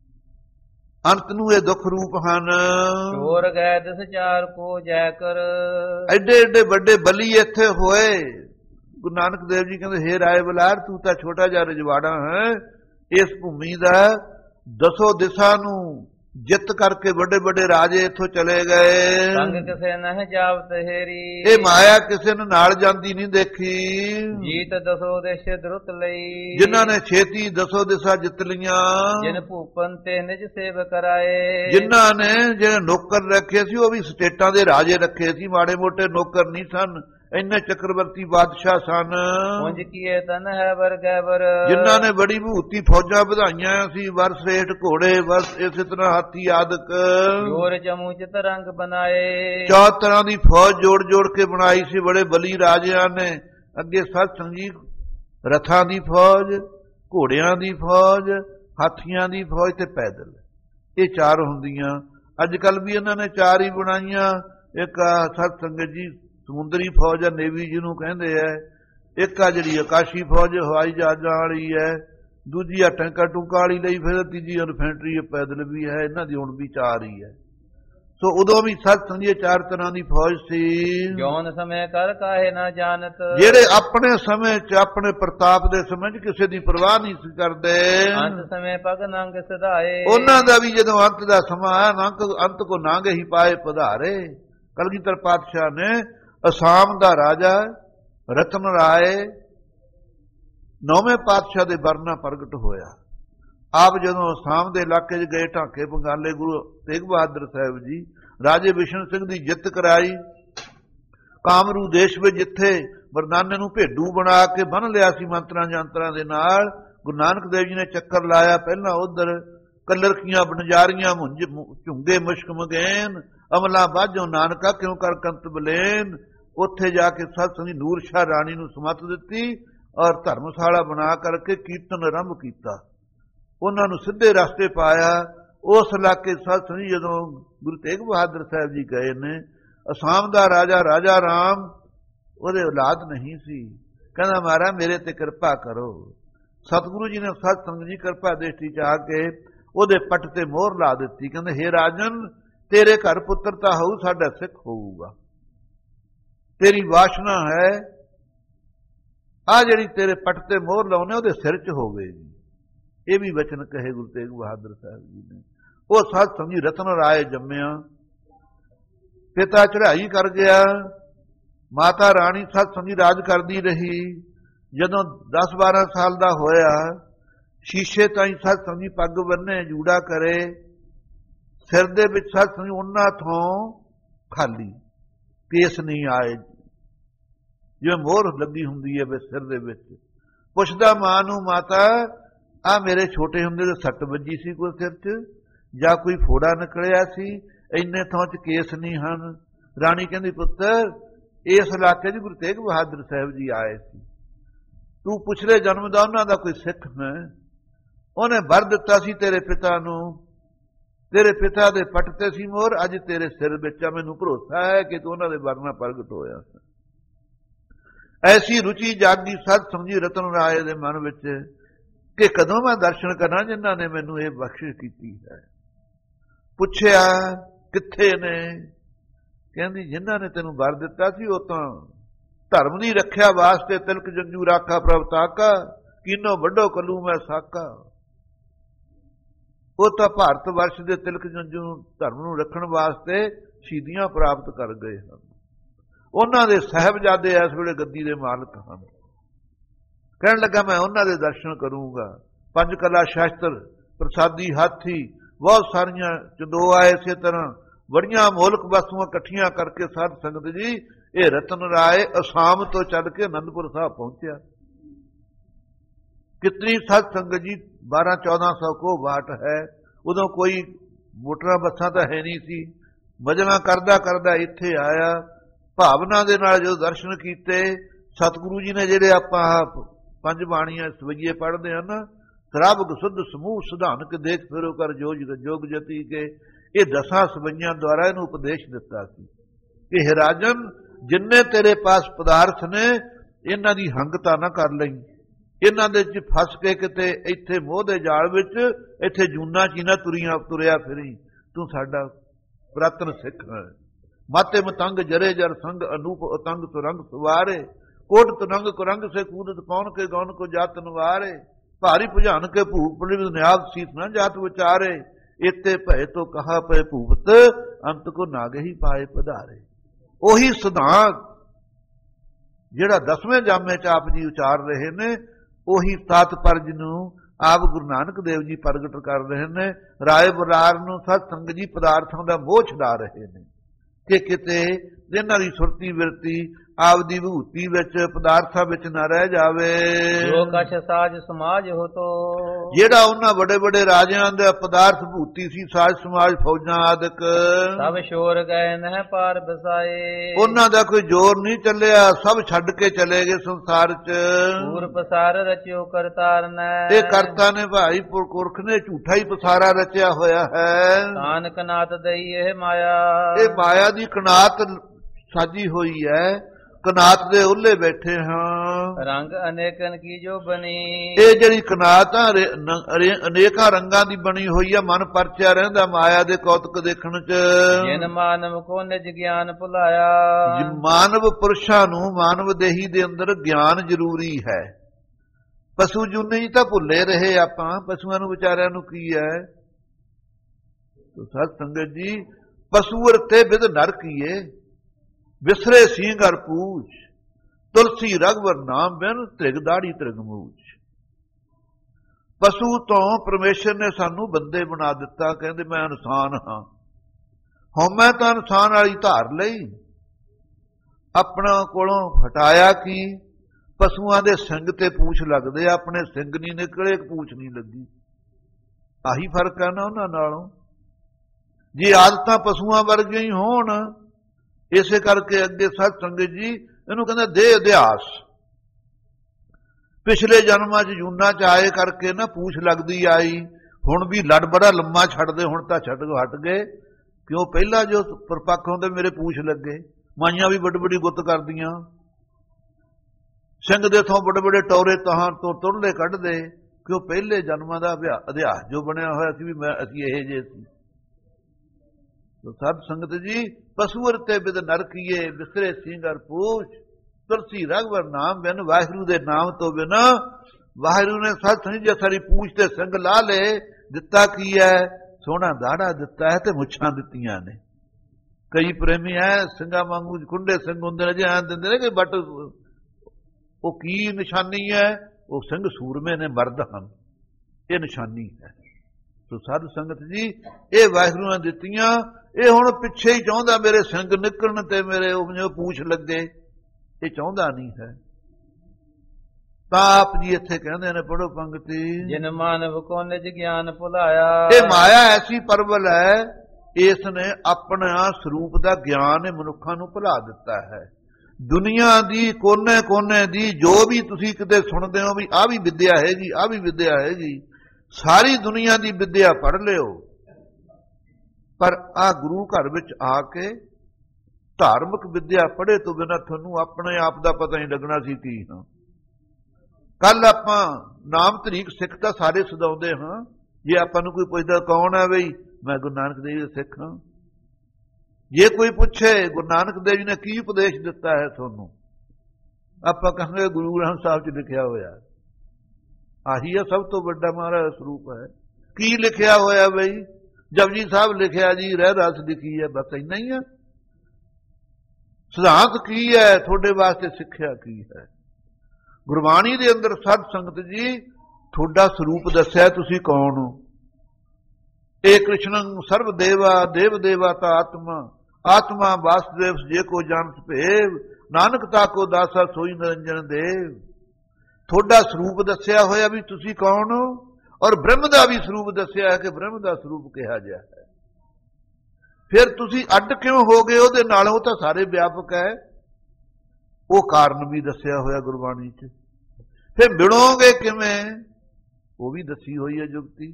ਅੰਤ ਨੂੰ ਇਹ ਦੁੱਖ ਰੂਪ ਹਨ। ਚੋਰ ਗਏ ਦਸ ਚਾਰ ਕੋ ਜੈ ਕਰ। ਐਡੇ ਐਡੇ ਵੱਡੇ ਬਲੀ ਇੱਥੇ ਹੋਏ। ਗੁਰੂ ਨਾਨਕ ਦੇਵ ਜੀ ਕਹਿੰਦੇ ਹੇ ਰਾਏ ਬੁਲਾਰ ਤੂੰ ਤਾਂ ਛੋਟਾ ਜਿਹਾ ਰਜਵਾੜਾ ਹੈ। ਇਸ ਭੂਮੀ ਦਾ ਦਸੋ ਦਿਸ਼ਾ ਨੂੰ ਜਿੱਤ ਕਰਕੇ ਵੱਡੇ ਵੱਡੇ ਰਾਜੇ ਇੱਥੋਂ ਚਲੇ ਗਏ। ਸੰਗ ਕਿਸੇ ਨਹਿ ਜਾਵਤ ਹੇਰੀ। ਇਹ ਮਾਇਆ ਕਿਸੇ ਨੂੰ ਨਾਲ ਜਾਂਦੀ ਨਹੀਂ ਦੇਖੀ। ਜੀਤ ਦਸੋ ਦੇਸ਼ ਦਰੁਤ ਲਈ। ਜਿਨ੍ਹਾਂ ਨੇ ਛੇਤੀ ਦਸੋ ਦਿਸ਼ਾ ਜਿੱਤ ਲਈਆਂ। ਜਿਨ ਭੂਪਨ ਤੇ ਨਿਜ ਸੇਵ ਕਰਾਏ। ਜਿਨ੍ਹਾਂ ਨੇ ਜਿਹੜੇ ਨੌਕਰ ਰੱਖੇ ਸੀ ਉਹ ਵੀ ਸਟੇਟਾਂ ਦੇ ਰਾਜੇ ਰੱਖੇ ਸੀ, ਮਾੜੇ ਮੋਟੇ ਨੌਕਰ ਨਹੀਂ ਸਨ। ਇੰਨੇ ਚੱਕਰਵਰਤੀ ਬਾਦਸ਼ਾਹ ਸਨ। ਪੁੰਜ ਕੀਏ ਤਨ ਹੈ ਵਰਗੈ ਵਰ। ਜਿਨ੍ਹਾਂ ਨੇ ਬੜੀ ਭੂਤੀ ਫੌਜਾਂ ਵਧਾਈਆਂ ਸੀ, ਵਰ ਸ੍ਰੇਠ ਘੋੜੇ, ਬਸ ਇਸੇ ਤਰ੍ਹਾਂ ਹਾਥੀ ਆਦਿਕ। ਜੋਰ ਜਮੂ ਚਿਤ ਰੰਗ ਬਣਾਏ। ਚਾਰ ਤਰ੍ਹਾਂ ਦੀ ਫੌਜ ਜੋੜ ਜੋੜ ਕੇ ਬਣਾਈ ਸੀ ਬੜੇ ਬਲੀ ਰਾਜਿਆਂ ਨੇ। ਅੱਗੇ ਸਤ ਸੰਗੀਤ ਰਥਾਂ ਦੀ ਫੌਜ, ਘੋੜਿਆਂ ਦੀ ਫੌਜ, ਹਾਥੀਆਂ ਦੀ ਫੌਜ ਤੇ ਪੈਦਲ, ਇਹ ਚਾਰ ਹੁੰਦੀਆਂ। ਅੱਜ ਕੱਲ ਵੀ ਇਹਨਾਂ ਨੇ ਚਾਰ ਹੀ ਬਣਾਈਆਂ। ਇੱਕ ਸਤ ਸੰਗਤ ਜੀ ਸਮੁੰਦਰੀ ਫੌਜ ਆ, ਨੇਵੀ ਜਿਹਨੂੰ ਕਹਿੰਦੇ ਹੈ। ਇੱਕ ਆ ਜਿਹੜੀ ਆਕਾਸ਼ੀ ਫੌਜ ਹਵਾਈ ਜਹਾਜ਼ਾਂ ਵਾਲੀ ਹੈ। ਦੂਜੀ ਆ ਟੈਂਕਾ ਟੂਕਾ ਵਾਲੀ ਲਈ, ਫਿਰ ਤੀਜੀ ਇਨਫੈਂਟਰੀ ਪੈਦਲ ਵੀ ਹੈ। ਇਹਨਾਂ ਦੀ ਹੁਣ ਵੀ ਚਾਰ ਹੀ ਹੈ। ਸੋ ਉਦੋਂ ਵੀ ਸਤ ਸੰਗੀਏ ਚਾਰ ਤਰ੍ਹਾਂ ਦੀ ਫੌਜ ਸੀ। ਜੌਨ ਸਮੇਂ ਕਰ ਕਾਹੇ ਨਾ ਜਾਣਤ। ਜਿਹੜੇ ਆਪਣੇ ਸਮੇਂ ਚ ਆਪਣੇ ਪ੍ਰਤਾਪ ਦੇ ਸਮੇਂ ਚ ਕਿਸੇ ਦੀ ਪਰਵਾਹ ਨਹੀਂ ਸੀ ਕਰਦੇ। ਅੰਤ ਸਮੇਂ ਪਗ ਨੰਗ ਸਦਾਏ। ਉਹਨਾਂ ਦਾ ਵੀ ਜਦੋਂ ਅੰਤ ਦਾ ਸਮਾਂ ਆਇਆ, ਅੰਤ ਕੋ ਨੰਗ ਹੀ ਪਾਏ ਪਧਾਰੇ। ਕਲਗੀਧਰ ਪਾਤਸ਼ਾਹ ਨੇ ਅਸਾਮ ਦਾ ਰਾਜਾ ਰਤਨ ਰਾਏ ਨੌਵੇਂ ਪਾਤਸ਼ਾਹ ਦੇ ਵਰਨਾ ਪ੍ਰਗਟ ਹੋਇਆ। ਆਪ ਜਦੋਂ ਅਸਾਮ ਦੇ ਇਲਾਕੇ 'ਚ ਗਏ, ਢਾਕੇ ਬੰਗਾਲੇ, ਗੁਰੂ ਤੇਗ ਬਹਾਦਰ ਸਾਹਿਬ ਜੀ ਰਾਜੇ ਬਿਸ਼ਨ ਸਿੰਘ ਦੀ ਜਿੱਤ ਕਰਾਈ। ਕਾਮਰੂ ਦੇਸ਼ ਵਿੱਚ ਜਿੱਥੇ ਮਰਦਾਨੇ ਨੂੰ ਭੇਡੂ ਬਣਾ ਕੇ ਬੰਨ ਲਿਆ ਸੀ ਮੰਤਰਾਂ ਜਾਂਤਰਾਂ ਦੇ ਨਾਲ, ਗੁਰੂ ਨਾਨਕ ਦੇਵ ਜੀ ਨੇ ਚੱਕਰ ਲਾਇਆ। ਪਹਿਲਾਂ ਉਧਰ ਕਲਰਕੀਆਂ ਬਨਜਾਰੀਆਂ ਮੁੰਜ ਝੁੰਗੇ ਮੁਸ਼ਕ ਮਗੈਨ, ਅਮਲਾ ਬਾਝੋਂ ਨਾਨਕਾ ਕਿਉਂ ਕਰ ਕੰਤ ਬਲੇਨ। ਉੱਥੇ ਜਾ ਕੇ ਸਤ ਸੰਗੀ ਨੂਰ ਸ਼ਾਹ ਰਾਣੀ ਨੂੰ ਸਮੱਤ ਦਿੱਤੀ ਔਰ ਧਰਮਸ਼ਾਲਾ ਬਣਾ ਕਰਕੇ ਕੀਰਤਨ ਆਰੰਭ ਕੀਤਾ, ਉਹਨਾਂ ਨੂੰ ਸਿੱਧੇ ਰਸਤੇ ਪਾਇਆ। ਉਸ ਇਲਾਕੇ ਸਤ ਸੰਗੀ ਜਦੋਂ ਗੁਰੂ ਤੇਗ ਬਹਾਦਰ ਸਾਹਿਬ ਜੀ ਗਏ ਨੇ, ਅਸਾਮ ਦਾ ਰਾਜਾ ਰਾਜਾ ਰਾਮ, ਉਹਦੇ ਔਲਾਦ ਨਹੀਂ ਸੀ, ਕਹਿੰਦਾ ਮਹਾਰਾਜ ਮੇਰੇ ਤੇ ਕਿਰਪਾ ਕਰੋ। ਸਤਿਗੁਰੂ ਜੀ ਨੇ ਸਤ ਸੰਗਤ ਜੀ ਕਿਰਪਾ ਦ੍ਰਿਸ਼ਟੀ ਚ ਆ ਕੇ ਉਹਦੇ ਪੱਟ ਤੇ ਮੋਹਰ ਲਾ ਦਿੱਤੀ, ਕਹਿੰਦੇ ਹੇ ਰਾਜਨ ਤੇਰੇ ਘਰ ਪੁੱਤਰ ਤਾਂ ਹੋਊ, ਸਾਡਾ ਸਿੱਖ ਹੋਊਗਾ, ਤੇਰੀ ਵਾਸ਼ਨਾ ਹੈ, ਆ ਜਿਹੜੀ ਤੇਰੇ ਪੱਟ ਤੇ ਮੋਹਰ ਲਾਉਣੇ ਉਹਦੇ ਸਿਰ 'ਚ ਹੋਵੇਗੀ। ਇਹ ਵੀ ਵਚਨ ਕਹੇ ਗੁਰੂ ਤੇਗ ਬਹਾਦਰ ਸਾਹਿਬ ਜੀ ਨੇ। ਉਹ ਸਤ ਸੰਗੀ ਰਤਨ ਰਾਏ ਜੰਮਿਆ, ਪਿਤਾ ਚੜ੍ਹਾਈ ਕਰ ਗਿਆ, ਮਾਤਾ ਰਾਣੀ ਸਤ ਸੰਗੀ ਰਾਜ ਕਰਦੀ ਰਹੀ। ਜਦੋਂ ਦਸ ਬਾਰਾਂ ਸਾਲ ਦਾ ਹੋਇਆ, ਸ਼ੀਸ਼ੇ ਤਾਈਂ ਸਤ ਸੰਗੀ ਪੱਗ ਬੰਨੇ, ਜੂੜਾ ਕਰੇ, ਸਿਰ ਦੇ ਵਿੱਚ ਸਤ ਸੰਗੀ ਉਹਨਾਂ ਥੋਂ ਖਾਲੀ, ਕੇਸ ਨਹੀਂ ਆਏ, ਜਿਵੇਂ ਮੋਹਰ ਲੱਗੀ ਹੁੰਦੀ ਹੈ ਸਿਰ ਦੇ ਵਿੱਚ। ਪੁੱਛਦਾ ਮਾਂ ਨੂੰ, ਮਾਤਾ ਆ ਮੇਰੇ ਛੋਟੇ ਹੁੰਦੇ ਦੇ ਸੱਟ ਵੱਜੀ ਸੀ ਕੋਈ ਸਿਰ 'ਚ, ਜਾਂ ਕੋਈ ਫੋੜਾ ਨਿਕਲਿਆ ਸੀ, ਇੰਨੇ ਥਾਂ 'ਚ ਕੇਸ ਨਹੀਂ ਹਨ। ਰਾਣੀ ਕਹਿੰਦੀ ਪੁੱਤਰ ਇਸ ਇਲਾਕੇ 'ਚ ਗੁਰੂ ਤੇਗ ਬਹਾਦਰ ਸਾਹਿਬ ਜੀ ਆਏ ਸੀ, ਤੂੰ ਪੁੱਛਲੇ ਜਨਮ ਦਾ ਉਹਨਾਂ ਦਾ ਕੋਈ ਸਿੱਖ ਹੈ, ਉਹਨੇ ਵਰ ਦਿੱਤਾ ਸੀ ਤੇਰੇ ਪਿਤਾ ਨੂੰ, ਤੇਰੇ ਪਿਤਾ ਦੇ ਪੱਟ ਤੇ ਸੀ ਮੋਹਰ, ਅੱਜ ਤੇਰੇ ਸਿਰ ਵਿੱਚ ਆ, ਮੈਨੂੰ ਭਰੋਸਾ ਹੈ ਕਿ ਤੂੰ ਉਹਨਾਂ ਦੇ ਵਰ ਨਾਲ ਪ੍ਰਗਟ ਹੋਇਆ। ਐਸੀ ਰੁਚੀ ਜਾਗੀ ਸਤ ਸਮਝੀ ਰਤਨ ਰਾਏ ਦੇ ਮਨ ਵਿੱਚ ਕਿ ਕਦੋਂ ਮੈਂ ਦਰਸ਼ਨ ਕਰਾਂ ਜਿਨ੍ਹਾਂ ਨੇ ਮੈਨੂੰ ਇਹ ਬਖਸ਼ਿਸ਼ ਕੀਤੀ ਹੈ। ਪੁੱਛਿਆ ਕਿੱਥੇ ਨੇ, ਕਹਿੰਦੀ ਜਿਨ੍ਹਾਂ ਨੇ ਤੈਨੂੰ ਵਰ ਦਿੱਤਾ ਸੀ ਉਹ ਤਾਂ ਧਰਮ ਦੀ ਰੱਖਿਆ ਵਾਸਤੇ ਤਿਲਕ ਜੰਜੂ ਰਾਖਾ ਪ੍ਰਭ ਤਾਕਾ, ਕੀਨੋ ਵੱਡੋ ਕਲੂ ਮੈਂ ਸਾਕਾ। ਉਹ ਤਾਂ ਭਾਰਤ ਵਰਸ਼ ਦੇ ਤਿਲਕ ਜੰਜੂ ਧਰਮ ਨੂੰ ਰੱਖਣ ਵਾਸਤੇ ਸ਼ਹੀਦੀਆਂ ਪ੍ਰਾਪਤ ਕਰ ਗਏ ਹਨ। ਉਹਨਾਂ ਦੇ ਸਾਹਿਬਜ਼ਾਦੇ ਇਸ ਵੇਲੇ ਗੱਦੀ ਦੇ ਮਾਲਕ ਹਨ। ਕਹਿਣ ਲੱਗਾ ਮੈਂ ਉਹਨਾਂ ਦੇ ਦਰਸ਼ਨ ਕਰੂੰਗਾ। ਪੰਜ ਕਲਾ ਸ਼ਾਸਤਰ, ਪ੍ਰਸਾਦੀ ਹਾਥੀ, ਬਹੁਤ ਸਾਰੀਆਂ ਚੰਦੋਆ, ਇਸੇ ਤਰ੍ਹਾਂ ਬੜੀਆਂ ਮੋਲਕ ਵਸਤੂਆਂ ਇਕੱਠੀਆਂ ਕਰਕੇ ਸਾਧ ਸੰਗਤ ਜੀ ਇਹ ਰਤਨ ਰਾਏ ਅਸਾਮ ਤੋਂ ਚੱਲ ਕੇ ਅਨੰਦਪੁਰ ਸਾਹਿਬ ਪਹੁੰਚਿਆ। ਕਿਤਨੀ ਸਾਧ ਸੰਗਤ ਜੀ, ਬਾਰਾਂ ਚੌਦਾਂ ਸੌ ਕੋ ਵਾਟ ਹੈ। ਉਦੋਂ ਕੋਈ ਮੋਟਰਾਂ ਬੱਸਾਂ ਤਾਂ ਹੈ ਨਹੀਂ ਸੀ। ਭਜਨਾਂ ਕਰਦਾ ਕਰਦਾ ਇੱਥੇ ਆਇਆ। ਭਾਵਨਾ ਦੇ ਨਾਲ ਜਦੋਂ ਦਰਸ਼ਨ ਕੀਤੇ, ਸਤਿਗੁਰੂ ਜੀ ਨੇ ਜਿਹੜੇ ਆਪਾਂ ਪੰਜ ਬਾਣੀਆਂ ਸਵਈਏ ਪੜ੍ਹਦੇ ਹਨ, ਸਰਾਬਕ ਸੁਧ ਸਮੂਹ ਸਿਧਾਨਕ ਦੇਖ ਫਿਰੋ ਕਰ ਜੋਗ ਜੋਗ ਜਤੀ ਕੇ, ਇਹ ਦਸਾਂ ਸਵਈਆਂ ਦੁਆਰਾ ਇਹਨੂੰ ਉਪਦੇਸ਼ ਦਿੱਤਾ ਸੀ ਕਿ हे ਰਾਜਨ ਜਿੰਨੇ ਤੇਰੇ ਪਾਸ ਪਦਾਰਥ ਨੇ ਇਹਨਾਂ ਦੀ ਹੰਗਤਾ ਨਾ ਕਰ ਲਈ, ਇਹਨਾਂ ਦੇ ਚ ਫਸ ਕੇ ਕਿਤੇ ਇੱਥੇ ਮੋਹ ਦੇ ਜਾਲ ਵਿੱਚ ਇੱਥੇ ਜੂਨਾ ਚੀਨਾ ਤੁਰੀਆਂ ਤੁਰਿਆ ਫਿਰੀ। ਤੂੰ ਸਾਡਾ ਪ੍ਰਾਤਨ ਸਿੱਖ ਹੈ। ਮਾਤੇ ਮਤੰਗ ਜਰੇ ਜਰ ਸੰਗ ਅਨੂਪ ਅਤੰਗ ਤੁਰੰਗ ਸਵਾਰੇ, ਕੋਟ ਤੁਰੰਗ ਕੁਰੰਗ ਸੇ ਕੂਦਤ ਕੌਣ ਕੇ ਗੌਨ ਕੋ ਜਾਤ ਨਵਾਰੇ, ਭਾਰੀ ਭੁਜਾਨ ਕੇ ਭੂਪ ਪਲਿਵ ਨਿਆਬ ਸੀਤ ਨਾ ਜਾਤ ਵਿਚਾਰੇ, ਇਤੇ ਭੈ ਤੋ ਕਹਾ ਪੈ ਭੂਪਤ ਅੰਤ ਕੋ ਨਾਗਹੀ ਪਾਏ ਪਧਾਰੇ। ਉਹੀ ਸਿਧਾਂਤ ਜਿਹੜਾ ਦਸਵੇਂ ਜਾਮੇ ਚ ਆਪ ਜੀ ਉਚਾਰ ਰਹੇ ਨੇ, ਉਹੀ ਤਾਤਪਰਜ ਨੂੰ ਆਪ ਗੁਰੂ ਨਾਨਕ ਦੇਵ ਜੀ ਪ੍ਰਗਟ ਕਰ ਰਹੇ ਨੇ। ਰਾਏ ਬਰਾਰ ਨੂੰ ਸਤ ਸੰਗਤ ਜੀ ਪਦਾਰਥਾਂ ਦਾ ਮੋਹ ਛਡਾ ਰਹੇ ਨੇ ਕਿ ਕਿਤੇ ਜਿਹਨਾਂ ਦੀ ਸੁਰਤੀ ਵਿਰਤੀ ਆਪਦੀ ਵਿਭੂਤੀ ਵਿੱਚ ਪਦਾਰਥਾਂ ਵਿੱਚ ਨਾ ਰਹਿ ਜਾਵੇ। ਜੋ ਕਛ ਸਾਜ ਸਮਾਜ ਹੋ ਤੋ, ਜਿਹੜਾ ਉਹਨਾਂ ਵੱਡੇ ਵੱਡੇ ਰਾਜਿਆਂ ਦਾ ਪਦਾਰਥ ਭੂਤੀ ਸੀ, ਸਾਜ ਸਮਾਜ ਫੌਜਾਂ ਆਦਿਕ, ਸਭ ਸ਼ੋਰ ਗਏ ਨਹਿ ਪਾਰ ਬਸਾਏ, ਉਹਨਾਂ ਦਾ ਕੋਈ ਜ਼ੋਰ ਨਹੀਂ ਚੱਲਿਆ, ਸਭ ਛੱਡ ਕੇ ਚਲੇ ਗਏ ਸੰਸਾਰ ਚ। ਪੂਰ ਪਸਾਰ ਰਚਿਓ ਕਰਤਾਰ ਨੇ, ਇਹ ਕਰਤਾ ਨੇ ਭਾਈ ਪੁਰਖ ਨੇ ਝੂਠਾ ਹੀ ਪਸਾਰਾ ਰਚਿਆ ਹੋਇਆ ਹੈ। ਤਾਨ ਕਨਾਤ ਦਈ ਇਹ ਮਾਇਆ, ਇਹ ਮਾਇਆ ਦੀ ਕਨਾਤ ਸਾਜੀ ਹੋਈ ਹੈ। ਕਨਾਤ ਦੇ ਉੱਲੇ ਬੈਠੇ ਹਾਂ। ਰੰਗ ਅਨੇਕਨ ਕੀ ਜੋ ਬਣੀ, ਇਹ ਜਿਹੜੀ ਕਨਾਤ ਆ ਅਨੇਕਾਂ ਰੰਗਾਂ ਦੀ ਬਣੀ ਹੋਈ ਆ। ਮਨ ਪਰਚਿਆ ਰਹਿੰਦਾ ਮਾਇਆ ਦੇ ਕੌਤਕ ਦੇਖਣ ਚ। ਜਿਨ ਮਾਨਵ ਕੋ ਨਿਜ ਗਿਆਨ ਭੁਲਾਇਆ, ਮਾਨਵ ਪੁਰਸ਼ਾਂ ਨੂੰ ਮਾਨਵ ਦੇਹੀ ਦੇ ਅੰਦਰ ਗਿਆਨ ਜ਼ਰੂਰੀ ਹੈ। ਪਸ਼ੂ ਜੁਨੇ ਤਾਂ ਭੁੱਲੇ ਰਹੇ ਆਪਾਂ। ਪਸ਼ੂਆਂ ਨੂੰ ਵਿਚਾਰਿਆਂ ਨੂੰ ਕੀ ਹੈ। ਸਤ ਸੰਗਤ ਜੀ, ਪਸ਼ੂ ਤੇ ਬਿਦ ਨਰ ਕੀਏ, ਵਿਸਰੇ ਸਿੰਘ ਹਰ ਪੂਛ, ਤੁਲਸੀ ਰਗਵਰ ਨਾਮ ਬਿਨ ਤ੍ਰਿਗ ਦਾੜੀ ਤ੍ਰਿਗ ਮੂਛ। ਪਸ਼ੂ ਤੋਂ ਪਰਮੇਸ਼ਰ ਨੇ ਸਾਨੂੰ ਬੰਦੇ ਬਣਾ ਦਿੱਤਾ। ਕਹਿੰਦੇ ਮੈਂ ਇਨਸਾਨ ਹਾਂ। ਹਉਮੈ ਤਾਂ ਇਨਸਾਨ ਵਾਲੀ ਧਾਰ ਲਈ, ਆਪਣਾ ਕੋਲੋਂ ਹਟਾਇਆ ਕੀ? ਪਸ਼ੂਆਂ ਦੇ ਸਿੰਘ ਤੇ ਪੂਛ ਲੱਗਦੇ, ਆਪਣੇ ਸਿੰਘ ਨਹੀਂ ਨਿਕਲੇ, ਪੂਛ ਨਹੀਂ ਲੱਗੀ। ਆਹੀ ਫਰਕ ਹੈ ਨਾ ਉਹਨਾਂ ਨਾਲੋਂ। ਜੇ ਆਦਤਾਂ ਪਸ਼ੂਆਂ ਵਰਗੀਆਂ ਹੀ ਹੋਣ, ਇਸੇ ਕਰਕੇ ਅੱਗੇ ਸਾਧ ਸੰਗਤ ਜੀ ਇਹਨੂੰ ਕਹਿੰਦਾ ਦੇਹ ਅਧਿਆਸ। ਪਿਛਲੇ ਜਨਮਾਂ 'ਚ ਜੂਨਾਂ 'ਚ ਆਏ ਕਰਕੇ ਨਾ ਪੂਛ ਲੱਗਦੀ ਆਈ, ਹੁਣ ਵੀ ਲੜ ਬੜਾ ਲੰਮਾ ਛੱਡਦੇ, ਹੁਣ ਤਾਂ ਛੱਡ ਹਟ ਗਏ। ਕਿਉਂ? ਪਹਿਲਾਂ ਜੋ ਪਰਪੱਖ ਹੁੰਦੇ ਮੇਰੇ ਪੂਛ ਲੱਗੇ। ਮਾਈਆਂ ਵੀ ਵੱਡੀ ਵੱਡੀ ਗੁੱਤ ਕਰਦੀਆਂ, ਸਿੰਘ ਦੇ ਥੋਂ ਵੱਡੇ ਵੱਡੇ ਟੌਰੇ ਤਹਾਂ ਤੋਂ ਤੁਰਲੇ ਕੱਢਦੇ। ਕਿਉਂ? ਪਹਿਲੇ ਜਨਮਾਂ ਦਾ ਅਧਿਆਸ ਜੋ ਬਣਿਆ ਹੋਇਆ ਸੀ ਵੀ ਮੈਂ ਅਸੀਂ ਇਹ ਜਿਹੇ ਸੀ। ਸਾਧ ਸੰਗਤ ਜੀ, ਪਸ਼ੂਰ ਤੇ ਬਿਦ ਨਰਕੀਏ ਬਿਸਰੇ ਸਿੰਘਰ ਪੂਛ, ਤੁਲਸੀ ਰਘਵਰ ਨਾਮ ਬਿਨ, ਵਾਹਿਗੁਰੂ ਦੇ ਨਾਮ ਤੋਂ ਬਿਨਾਂ ਵਾਹਿਗੁਰੂ ਨੇ ਸਾਧ ਸੰਗਤ ਜੀ ਸਾਰੀ ਪੂਛ ਤੇ ਸਿੰਘ ਲਾ ਲਏ। ਦਿੱਤਾ ਕੀ ਹੈ? ਸੋਹਣਾ ਦਾੜਾ ਦਿੱਤਾ ਹੈ ਤੇ ਮੁੱਛਾਂ ਦਿੱਤੀਆਂ ਨੇ। ਕਈ ਪ੍ਰੇਮੀ ਐ ਸਿੰਘਾਂ ਵਾਂਗੂ ਖੁੰਡੇ ਸਿੰਘ ਹੁੰਦੇ ਨੇ, ਜੇ ਐਂ ਦਿੰਦੇ ਨੇ ਕਿ ਬਟ ਉਹ ਕੀ ਨਿਸ਼ਾਨੀ ਹੈ? ਉਹ ਸਿੰਘ ਸੂਰਮੇ ਨੇ, ਮਰਦ ਹਨ, ਇਹ ਨਿਸ਼ਾਨੀ ਹੈ। ਸੋ ਸਾਧ ਸੰਗਤ ਜੀ, ਇਹ ਵਾਹਿਗੁਰੂ ਨੇ ਦਿੱਤੀਆਂ। ਇਹ ਹੁਣ ਪਿੱਛੇ ਹੀ ਚਾਹੁੰਦਾ ਮੇਰੇ ਸਿੰਘ ਨਿਕਲਣ ਤੇ ਮੇਰੇ ਉਹ ਪੂਛ ਲੱਗੇ, ਇਹ ਚਾਹੁੰਦਾ ਨਹੀਂ ਹੈ। ਤਾਂ ਆਪ ਜੀ ਇੱਥੇ ਕਹਿੰਦੇ ਨੇ, ਪੜੋ ਪੰਕਤੀ, ਜਿਨ ਮਾਨਵ ਕੋ ਨਿਜ ਗਿਆਨ ਭੁਲਾਇਆ। ਇਹ ਮਾਇਆ ਐਸੀ ਪਰਵਲ ਹੈ, ਇਸ ਨੇ ਆਪਣਾ ਸਰੂਪ ਦਾ ਗਿਆਨ ਇਹ ਮਨੁੱਖਾਂ ਨੂੰ ਭੁਲਾ ਦਿੱਤਾ ਹੈ। ਦੁਨੀਆ ਦੀ ਕੋਨੇ ਕੋਨੇ ਦੀ ਜੋ ਵੀ ਤੁਸੀਂ ਕਿਤੇ ਸੁਣਦੇ ਹੋ ਵੀ ਆਹ ਵੀ ਵਿਦਿਆ ਹੈਗੀ, ਆਹ ਵੀ ਵਿਦਿਆ ਹੈਗੀ, ਸਾਰੀ ਦੁਨੀਆ ਦੀ ਵਿਦਿਆ ਪੜ੍ਹ ਲਿਓ, ਪਰ ਆ ਗੁਰੂ ਘਰ ਵਿੱਚ ਆ ਕੇ ਧਾਰਮਿਕ ਵਿਦਿਆ ਪੜ੍ਹੇ ਤੋਂ ਬਿਨਾਂ ਤੁਹਾਨੂੰ ਆਪਣੇ ਆਪ ਦਾ ਪਤਾ ਨਹੀਂ ਲੱਗਣਾ ਸੀ ਕੀ ਹਾਂ। ਕੱਲ ਆਪਾਂ ਨਾਮ ਤਰੀਕ ਸਿੱਖ ਤਾਂ ਸਾਰੇ ਸਦਾਉਂਦੇ ਹਾਂ। ਜੇ ਆਪਾਂ ਨੂੰ ਕੋਈ ਪੁੱਛਦਾ ਕੌਣ ਹੈ, ਬਈ ਮੈਂ ਗੁਰੂ ਨਾਨਕ ਦੇਵ ਜੀ ਦਾ ਸਿੱਖ ਹਾਂ। ਜੇ ਕੋਈ ਪੁੱਛੇ ਗੁਰੂ ਨਾਨਕ ਦੇਵ ਜੀ ਨੇ ਕੀ ਉਪਦੇਸ਼ ਦਿੱਤਾ ਹੈ ਤੁਹਾਨੂੰ, ਆਪਾਂ ਕਹਾਂਗੇ ਗੁਰੂ ਗ੍ਰੰਥ ਸਾਹਿਬ 'ਚ ਲਿਖਿਆ ਹੋਇਆ। ਆਹੀ ਹੈ ਸਭ ਤੋਂ ਵੱਡਾ ਮਹਾਰਾਜ ਸਰੂਪ ਹੈ। ਕੀ ਲਿਖਿਆ ਹੋਇਆ ਬਈ? ਜਪਜੀ ਸਾਹਿਬ ਲਿਖਿਆ ਜੀ, ਰਹਿ ਰਸ ਲਿਖੀ ਹੈ, ਬਸ ਇੰਨਾ ਹੀ ਹੈ। ਸਿਧਾਂਤ ਕੀ ਹੈ ਤੁਹਾਡੇ ਵਾਸਤੇ, ਸਿੱਖਿਆ ਕੀ ਹੈ? ਗੁਰਬਾਣੀ ਦੇ ਅੰਦਰ ਸਾਧ ਸੰਗਤ ਜੀ ਤੁਹਾਡਾ ਸਰੂਪ ਦੱਸਿਆ, ਤੁਸੀਂ ਕੌਣ ਹੋ। ਇਹ ਕ੍ਰਿਸ਼ਨੰ ਸਰਵ ਦੇਵਾ ਦੇਵ ਦੇਵਾ ਤਾ ਆਤਮਾ, ਆਤਮਾ ਵਾਸੁਦੇਵ ਜੇ ਕੋ ਜਾਣਤ ਭੇਵ, ਨਾਨਕ ਤਾ ਕੋ ਦਾਸਾ ਸੋਈ ਨਿਰੰਜਨ ਦੇਵ। ਤੁਹਾਡਾ ਸਰੂਪ ਦੱਸਿਆ ਹੋਇਆ ਵੀ ਤੁਸੀਂ ਕੌਣ ਹੋ, ਔਰ ਬ੍ਰਹਮ ਦਾ ਵੀ ਸਰੂਪ ਦੱਸਿਆ ਹੈ ਕਿ ਬ੍ਰਹਮ ਦਾ ਸਰੂਪ ਕਿਹਾ ਗਿਆ ਹੈ। ਫਿਰ ਤੁਸੀਂ ਅੱਡ ਕਿਉਂ ਹੋ ਗਏ ਉਹਦੇ ਨਾਲ? ਉਹ ਤਾਂ ਸਾਰੇ ਵਿਆਪਕ ਹੈ, ਉਹ ਕਾਰਨ ਵੀ ਦੱਸਿਆ ਹੋਇਆ ਗੁਰਬਾਣੀ 'ਚ। ਫਿਰ ਮਿਲੋਗੇ ਕਿਵੇਂ, ਉਹ ਵੀ ਦੱਸੀ ਹੋਈ ਹੈ ਜੁਗਤੀ।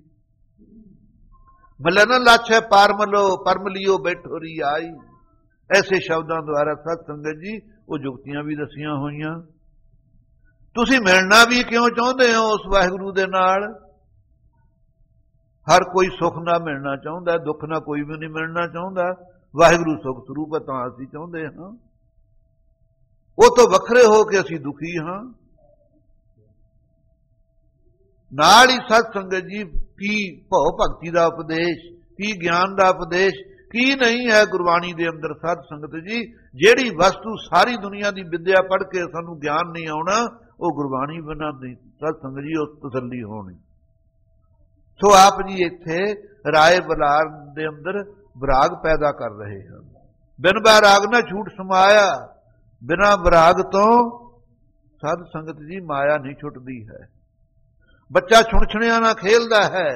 ਮਲਨ ਲਾਛੈ ਪਾਰਮਲੋ ਪਰਮਲਿਓ ਬੈਠੋ ਰੀ ਆਈ, ਐਸੇ ਸ਼ਬਦਾਂ ਦੁਆਰਾ ਸਤ ਸੰਗਤ ਜੀ ਉਹ ਜੁਗਤੀਆਂ ਵੀ ਦੱਸੀਆਂ ਹੋਈਆਂ। ਤੁਸੀਂ ਮਿਲਣਾ ਵੀ ਕਿਉਂ ਚਾਹੁੰਦੇ ਹੋ ਉਸ ਵਾਹਿਗੁਰੂ ਦੇ ਨਾਲ? ਹਰ ਕੋਈ ਸੁੱਖ ਨਾਲ ਮਿਲਣਾ ਚਾਹੁੰਦਾ, ਦੁੱਖ ਨਾਲ ਕੋਈ ਵੀ ਨਹੀਂ ਮਿਲਣਾ ਚਾਹੁੰਦਾ। ਵਾਹਿਗੁਰੂ ਸੁੱਖ ਸਰੂਪ ਹੈ ਤਾਂ ਅਸੀਂ ਚਾਹੁੰਦੇ ਹਾਂ, ਉਹ ਤੋਂ ਵੱਖਰੇ ਹੋ ਕੇ ਅਸੀਂ ਦੁਖੀ ਹਾਂ। ਨਾਲ ਹੀ ਸਤ ਸੰਗਤ ਜੀ ਕੀ ਭਉ ਭਗਤੀ ਦਾ ਉਪਦੇਸ਼, ਕੀ ਗਿਆਨ ਦਾ ਉਪਦੇਸ਼, ਕੀ ਨਹੀਂ ਹੈ ਗੁਰਬਾਣੀ ਦੇ ਅੰਦਰ। ਸਤ ਸੰਗਤ ਜੀ ਜਿਹੜੀ ਵਸਤੂ ਸਾਰੀ ਦੁਨੀਆ ਦੀ ਵਿਦਿਆ ਪੜ੍ਹ ਕੇ ਸਾਨੂੰ ਗਿਆਨ ਨਹੀਂ ਆਉਣਾ, ਉਹ ਗੁਰਬਾਣੀ ਬਿਨਾਂ ਨਹੀਂ ਸਤ ਸੰਗਤ ਜੀ ਉਹ ਤਸੱਲੀ ਹੋਣੀ। ਸੋ ਆਪ ਜੀ ਇੱਥੇ ਰਾਏ ਬਲਾਰ ਦੇ ਅੰਦਰ ਵਿਰਾਗ ਪੈਦਾ ਕਰ ਰਹੇ ਹਨ। ਬਿਨ ਬੈਰਾਗ ਨਾ ਛੂਟ ਸਮਾਇਆ, ਬਿਨਾਂ ਵਿਰਾਗ ਤੋਂ ਸਾਧ ਸੰਗਤ ਜੀ ਮਾਇਆ ਨਹੀਂ ਛੁੱਟਦੀ ਹੈ। ਬੱਚਾ ਛੁਣਛਣਿਆਂ ਨਾਲ ਖੇਲਦਾ ਹੈ,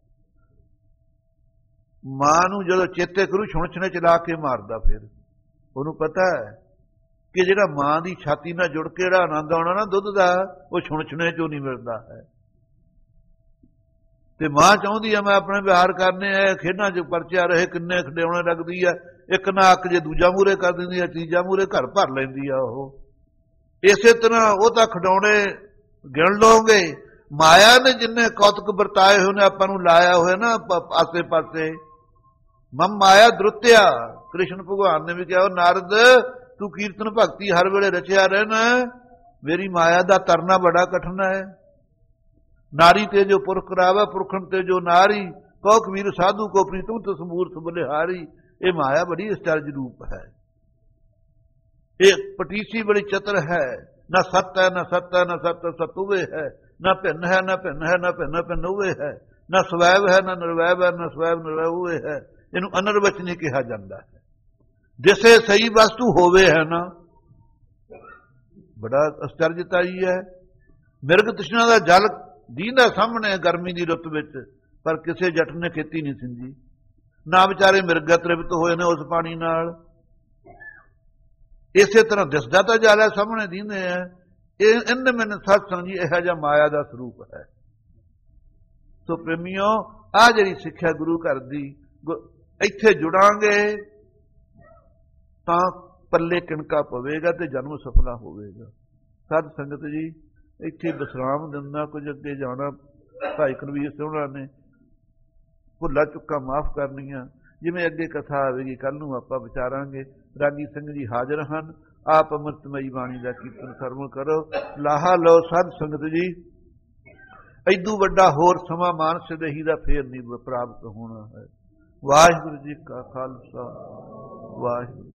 ਮਾਂ ਨੂੰ ਜਦੋਂ ਚੇਤੇ ਕਰੂ ਛੁਣਛਣੇ ਚਲਾ ਕੇ ਮਾਰਦਾ। ਫਿਰ ਉਹਨੂੰ ਪਤਾ ਹੈ ਕਿ ਜਿਹੜਾ ਮਾਂ ਦੀ ਛਾਤੀ ਨਾਲ ਜੁੜ ਕੇ ਜਿਹੜਾ ਆਨੰਦ ਆਉਣਾ ਨਾ ਦੁੱਧ ਦਾ, ਉਹ ਛੁਣਛਣੇ ਚੋਂ ਨਹੀਂ ਮਿਲਦਾ ਹੈ। ਤੇ ਮਾਂ ਚਾਹੁੰਦੀ ਹੈ ਮੈਂ ਆਪਣੇ ਵਿਹਾਰ ਕਰਨੇ ਹੈ, ਖੇਡਾਂ 'ਚ ਪਰਚਿਆ ਰਹੇ, ਕਿੰਨੇ ਖਿਡਾਉਣੇ ਲੱਗਦੀ ਹੈ, ਇੱਕ ਨਾ ਅੱਕ ਜੇ ਦੂਜਾ ਮੂਹਰੇ ਕਰ ਦਿੰਦੀ ਹੈ, ਤੀਜਾ ਮੂਹਰੇ ਘਰ ਭਰ ਲੈਂਦੀ ਆ ਉਹ। ਇਸੇ ਤਰ੍ਹਾਂ ਉਹ ਤਾਂ ਖਿਡਾਉਣੇ ਗਿਣ ਲਓਗੇ। ਮਾਇਆ ਨੇ ਜਿੰਨੇ ਕੌਤਕ ਵਰਤਾਏ ਹੋਏ ਨੇ ਆਪਾਂ ਨੂੰ ਲਾਇਆ ਹੋਇਆ ਨਾ ਆਸੇ ਪਾਸੇ, ਮਮ ਮਾਇਆ ਦ੍ਰੁਤਿਆ। ਕ੍ਰਿਸ਼ਨ ਭਗਵਾਨ ਨੇ ਵੀ ਕਿਹਾ, ਨਾਰਦ ਤੂੰ ਕੀਰਤਨ ਭਗਤੀ ਹਰ ਵੇਲੇ ਰਚਿਆ ਰਹਿਣਾ, ਮੇਰੀ ਮਾਇਆ ਦਾ ਤਰਨਾ ਬੜਾ ਕਠਿਨ ਹੈ। ਨਾਰੀ ਤੇ ਜੋ ਪੁਰਖ ਕਰਾਵਾ, ਪੁਰਖਨ ਤੇ ਜੋ ਨਾਰੀ, ਕਉ ਕਬੀਰ ਸਾਧੂ ਕੋ ਪ੍ਰੀਤਮ ਤਿਸ ਮੂਰਤ ਬਲਿਹਾਰੀ। ਇਹ ਮਾਇਆ ਬੜੀ ਅਚਰਜ ਰੂਪ ਹੈ, ਇਹ ਪਟੀਸੀ ਬੜੀ ਚਤਰ ਹੈ। ਨਾ ਸਤ ਹੈ ਨਾ ਸਤ ਹੈ ਨਾ ਸਤ ਸਤੁਵੇ ਹੈ, ਨਾ ਭਿੰਨ ਹੈ ਨਾ ਭਿੰਨ ਹੈ ਨਾ ਭਿੰਨ ਭਿੰਨ ਹੋਵੇ ਹੈ, ਨਾ ਸਵੈਵ ਹੈ ਨਾ ਨਿਰਵੈਵ ਹੈ, ਨਾ ਸਵੈਵ ਨਿਰਵੈਵ ਹੋਵੇ ਹੈ। ਇਹਨੂੰ ਅਨਰਵਚਨੀ ਕਿਹਾ ਜਾਂਦਾ ਹੈ। ਜਿਸੇ ਸਹੀ ਵਸਤੂ ਹੋਵੇ ਹੈ ਨਾ, ਬੜਾ ਅਸਚਰਜਤਾ ਹੀ ਹੈ। ਮਿਰਗ ਤ੍ਰਿਸ਼ਨਾ ਦਾ ਜਲ ਦੀਂਦਾ ਸਾਹਮਣੇ ਗਰਮੀ ਦੀ ਰੁੱਤ ਵਿੱਚ, ਪਰ ਕਿਸੇ ਜੱਟ ਨੇ ਖੇਤੀ ਨਹੀਂ ਸਿੰਜੀ, ਨਾ ਵਿਚਾਰੇ ਮਿਰਗ ਤ੍ਰਿਪਤ ਹੋਏ ਨੇ ਉਸ ਪਾਣੀ ਨਾਲ। ਇਸੇ ਤਰ੍ਹਾਂ ਦਿਸਦਾ ਤਾਂ ਜਲ ਹੈ, ਸਾਹਮਣੇ ਦੀਂਦੇ ਹੈ। ਇਹ ਇਨ ਮੈਨ ਸਤਸੰਗ ਜੀ ਇਹੋ ਜਿਹਾ ਮਾਇਆ ਦਾ ਸਰੂਪ ਹੈ। ਸੋ ਪ੍ਰੇਮੀਓ, ਆਹ ਜਿਹੜੀ ਸਿੱਖਿਆ ਗੁਰੂ ਘਰ ਦੀ, ਇੱਥੇ ਜੁੜਾਂਗੇ ਤਾਂ ਪੱਲੇ ਕਿਣਕਾ ਪਵੇਗਾ ਤੇ ਜਨਮ ਸਫਲਾ ਹੋਵੇਗਾ। ਸਾਧ ਸੰਗਤ ਜੀ, ਇੱਥੇ ਵਿਸਰਾਮ ਦਿੰਦਾ, ਕੁਝ ਅੱਗੇ ਜਾਣਾ। ਭਾਈ ਕੁਲਵੀਰ ਸਿੰਘ ਉਹਨਾਂ ਨੇ ਭੁੱਲਾ ਚੁੱਕਾ ਮਾਫ ਕਰਨੀਆਂ। ਜਿਵੇਂ ਅੱਗੇ ਕਥਾ ਆਵੇਗੀ ਕੱਲ ਨੂੰ ਆਪਾਂ ਵਿਚਾਰਾਂਗੇ। ਰਾਗੀ ਸਿੰਘ ਜੀ ਹਾਜ਼ਰ ਹਨ। ਆਪ ਅੰਮ੍ਰਿਤਮਈ ਬਾਣੀ ਦਾ ਕੀਰਤਨ ਸਰਵਣ ਕਰੋ, ਲਾਹਾ ਲਓ ਸਾਧ ਸੰਗਤ ਜੀ। ਐਦੂ ਵੱਡਾ ਹੋਰ ਸਮਾਂ ਮਾਨਸ ਦੇਹੀ ਦਾ ਫੇਰ ਨਹੀਂ ਪ੍ਰਾਪਤ ਹੋਣਾ ਹੈ। ਵਾਹਿਗੁਰੂ ਜੀ ਕਾ ਖਾਲਸਾ, ਵਾਹਿਗੁਰੂ।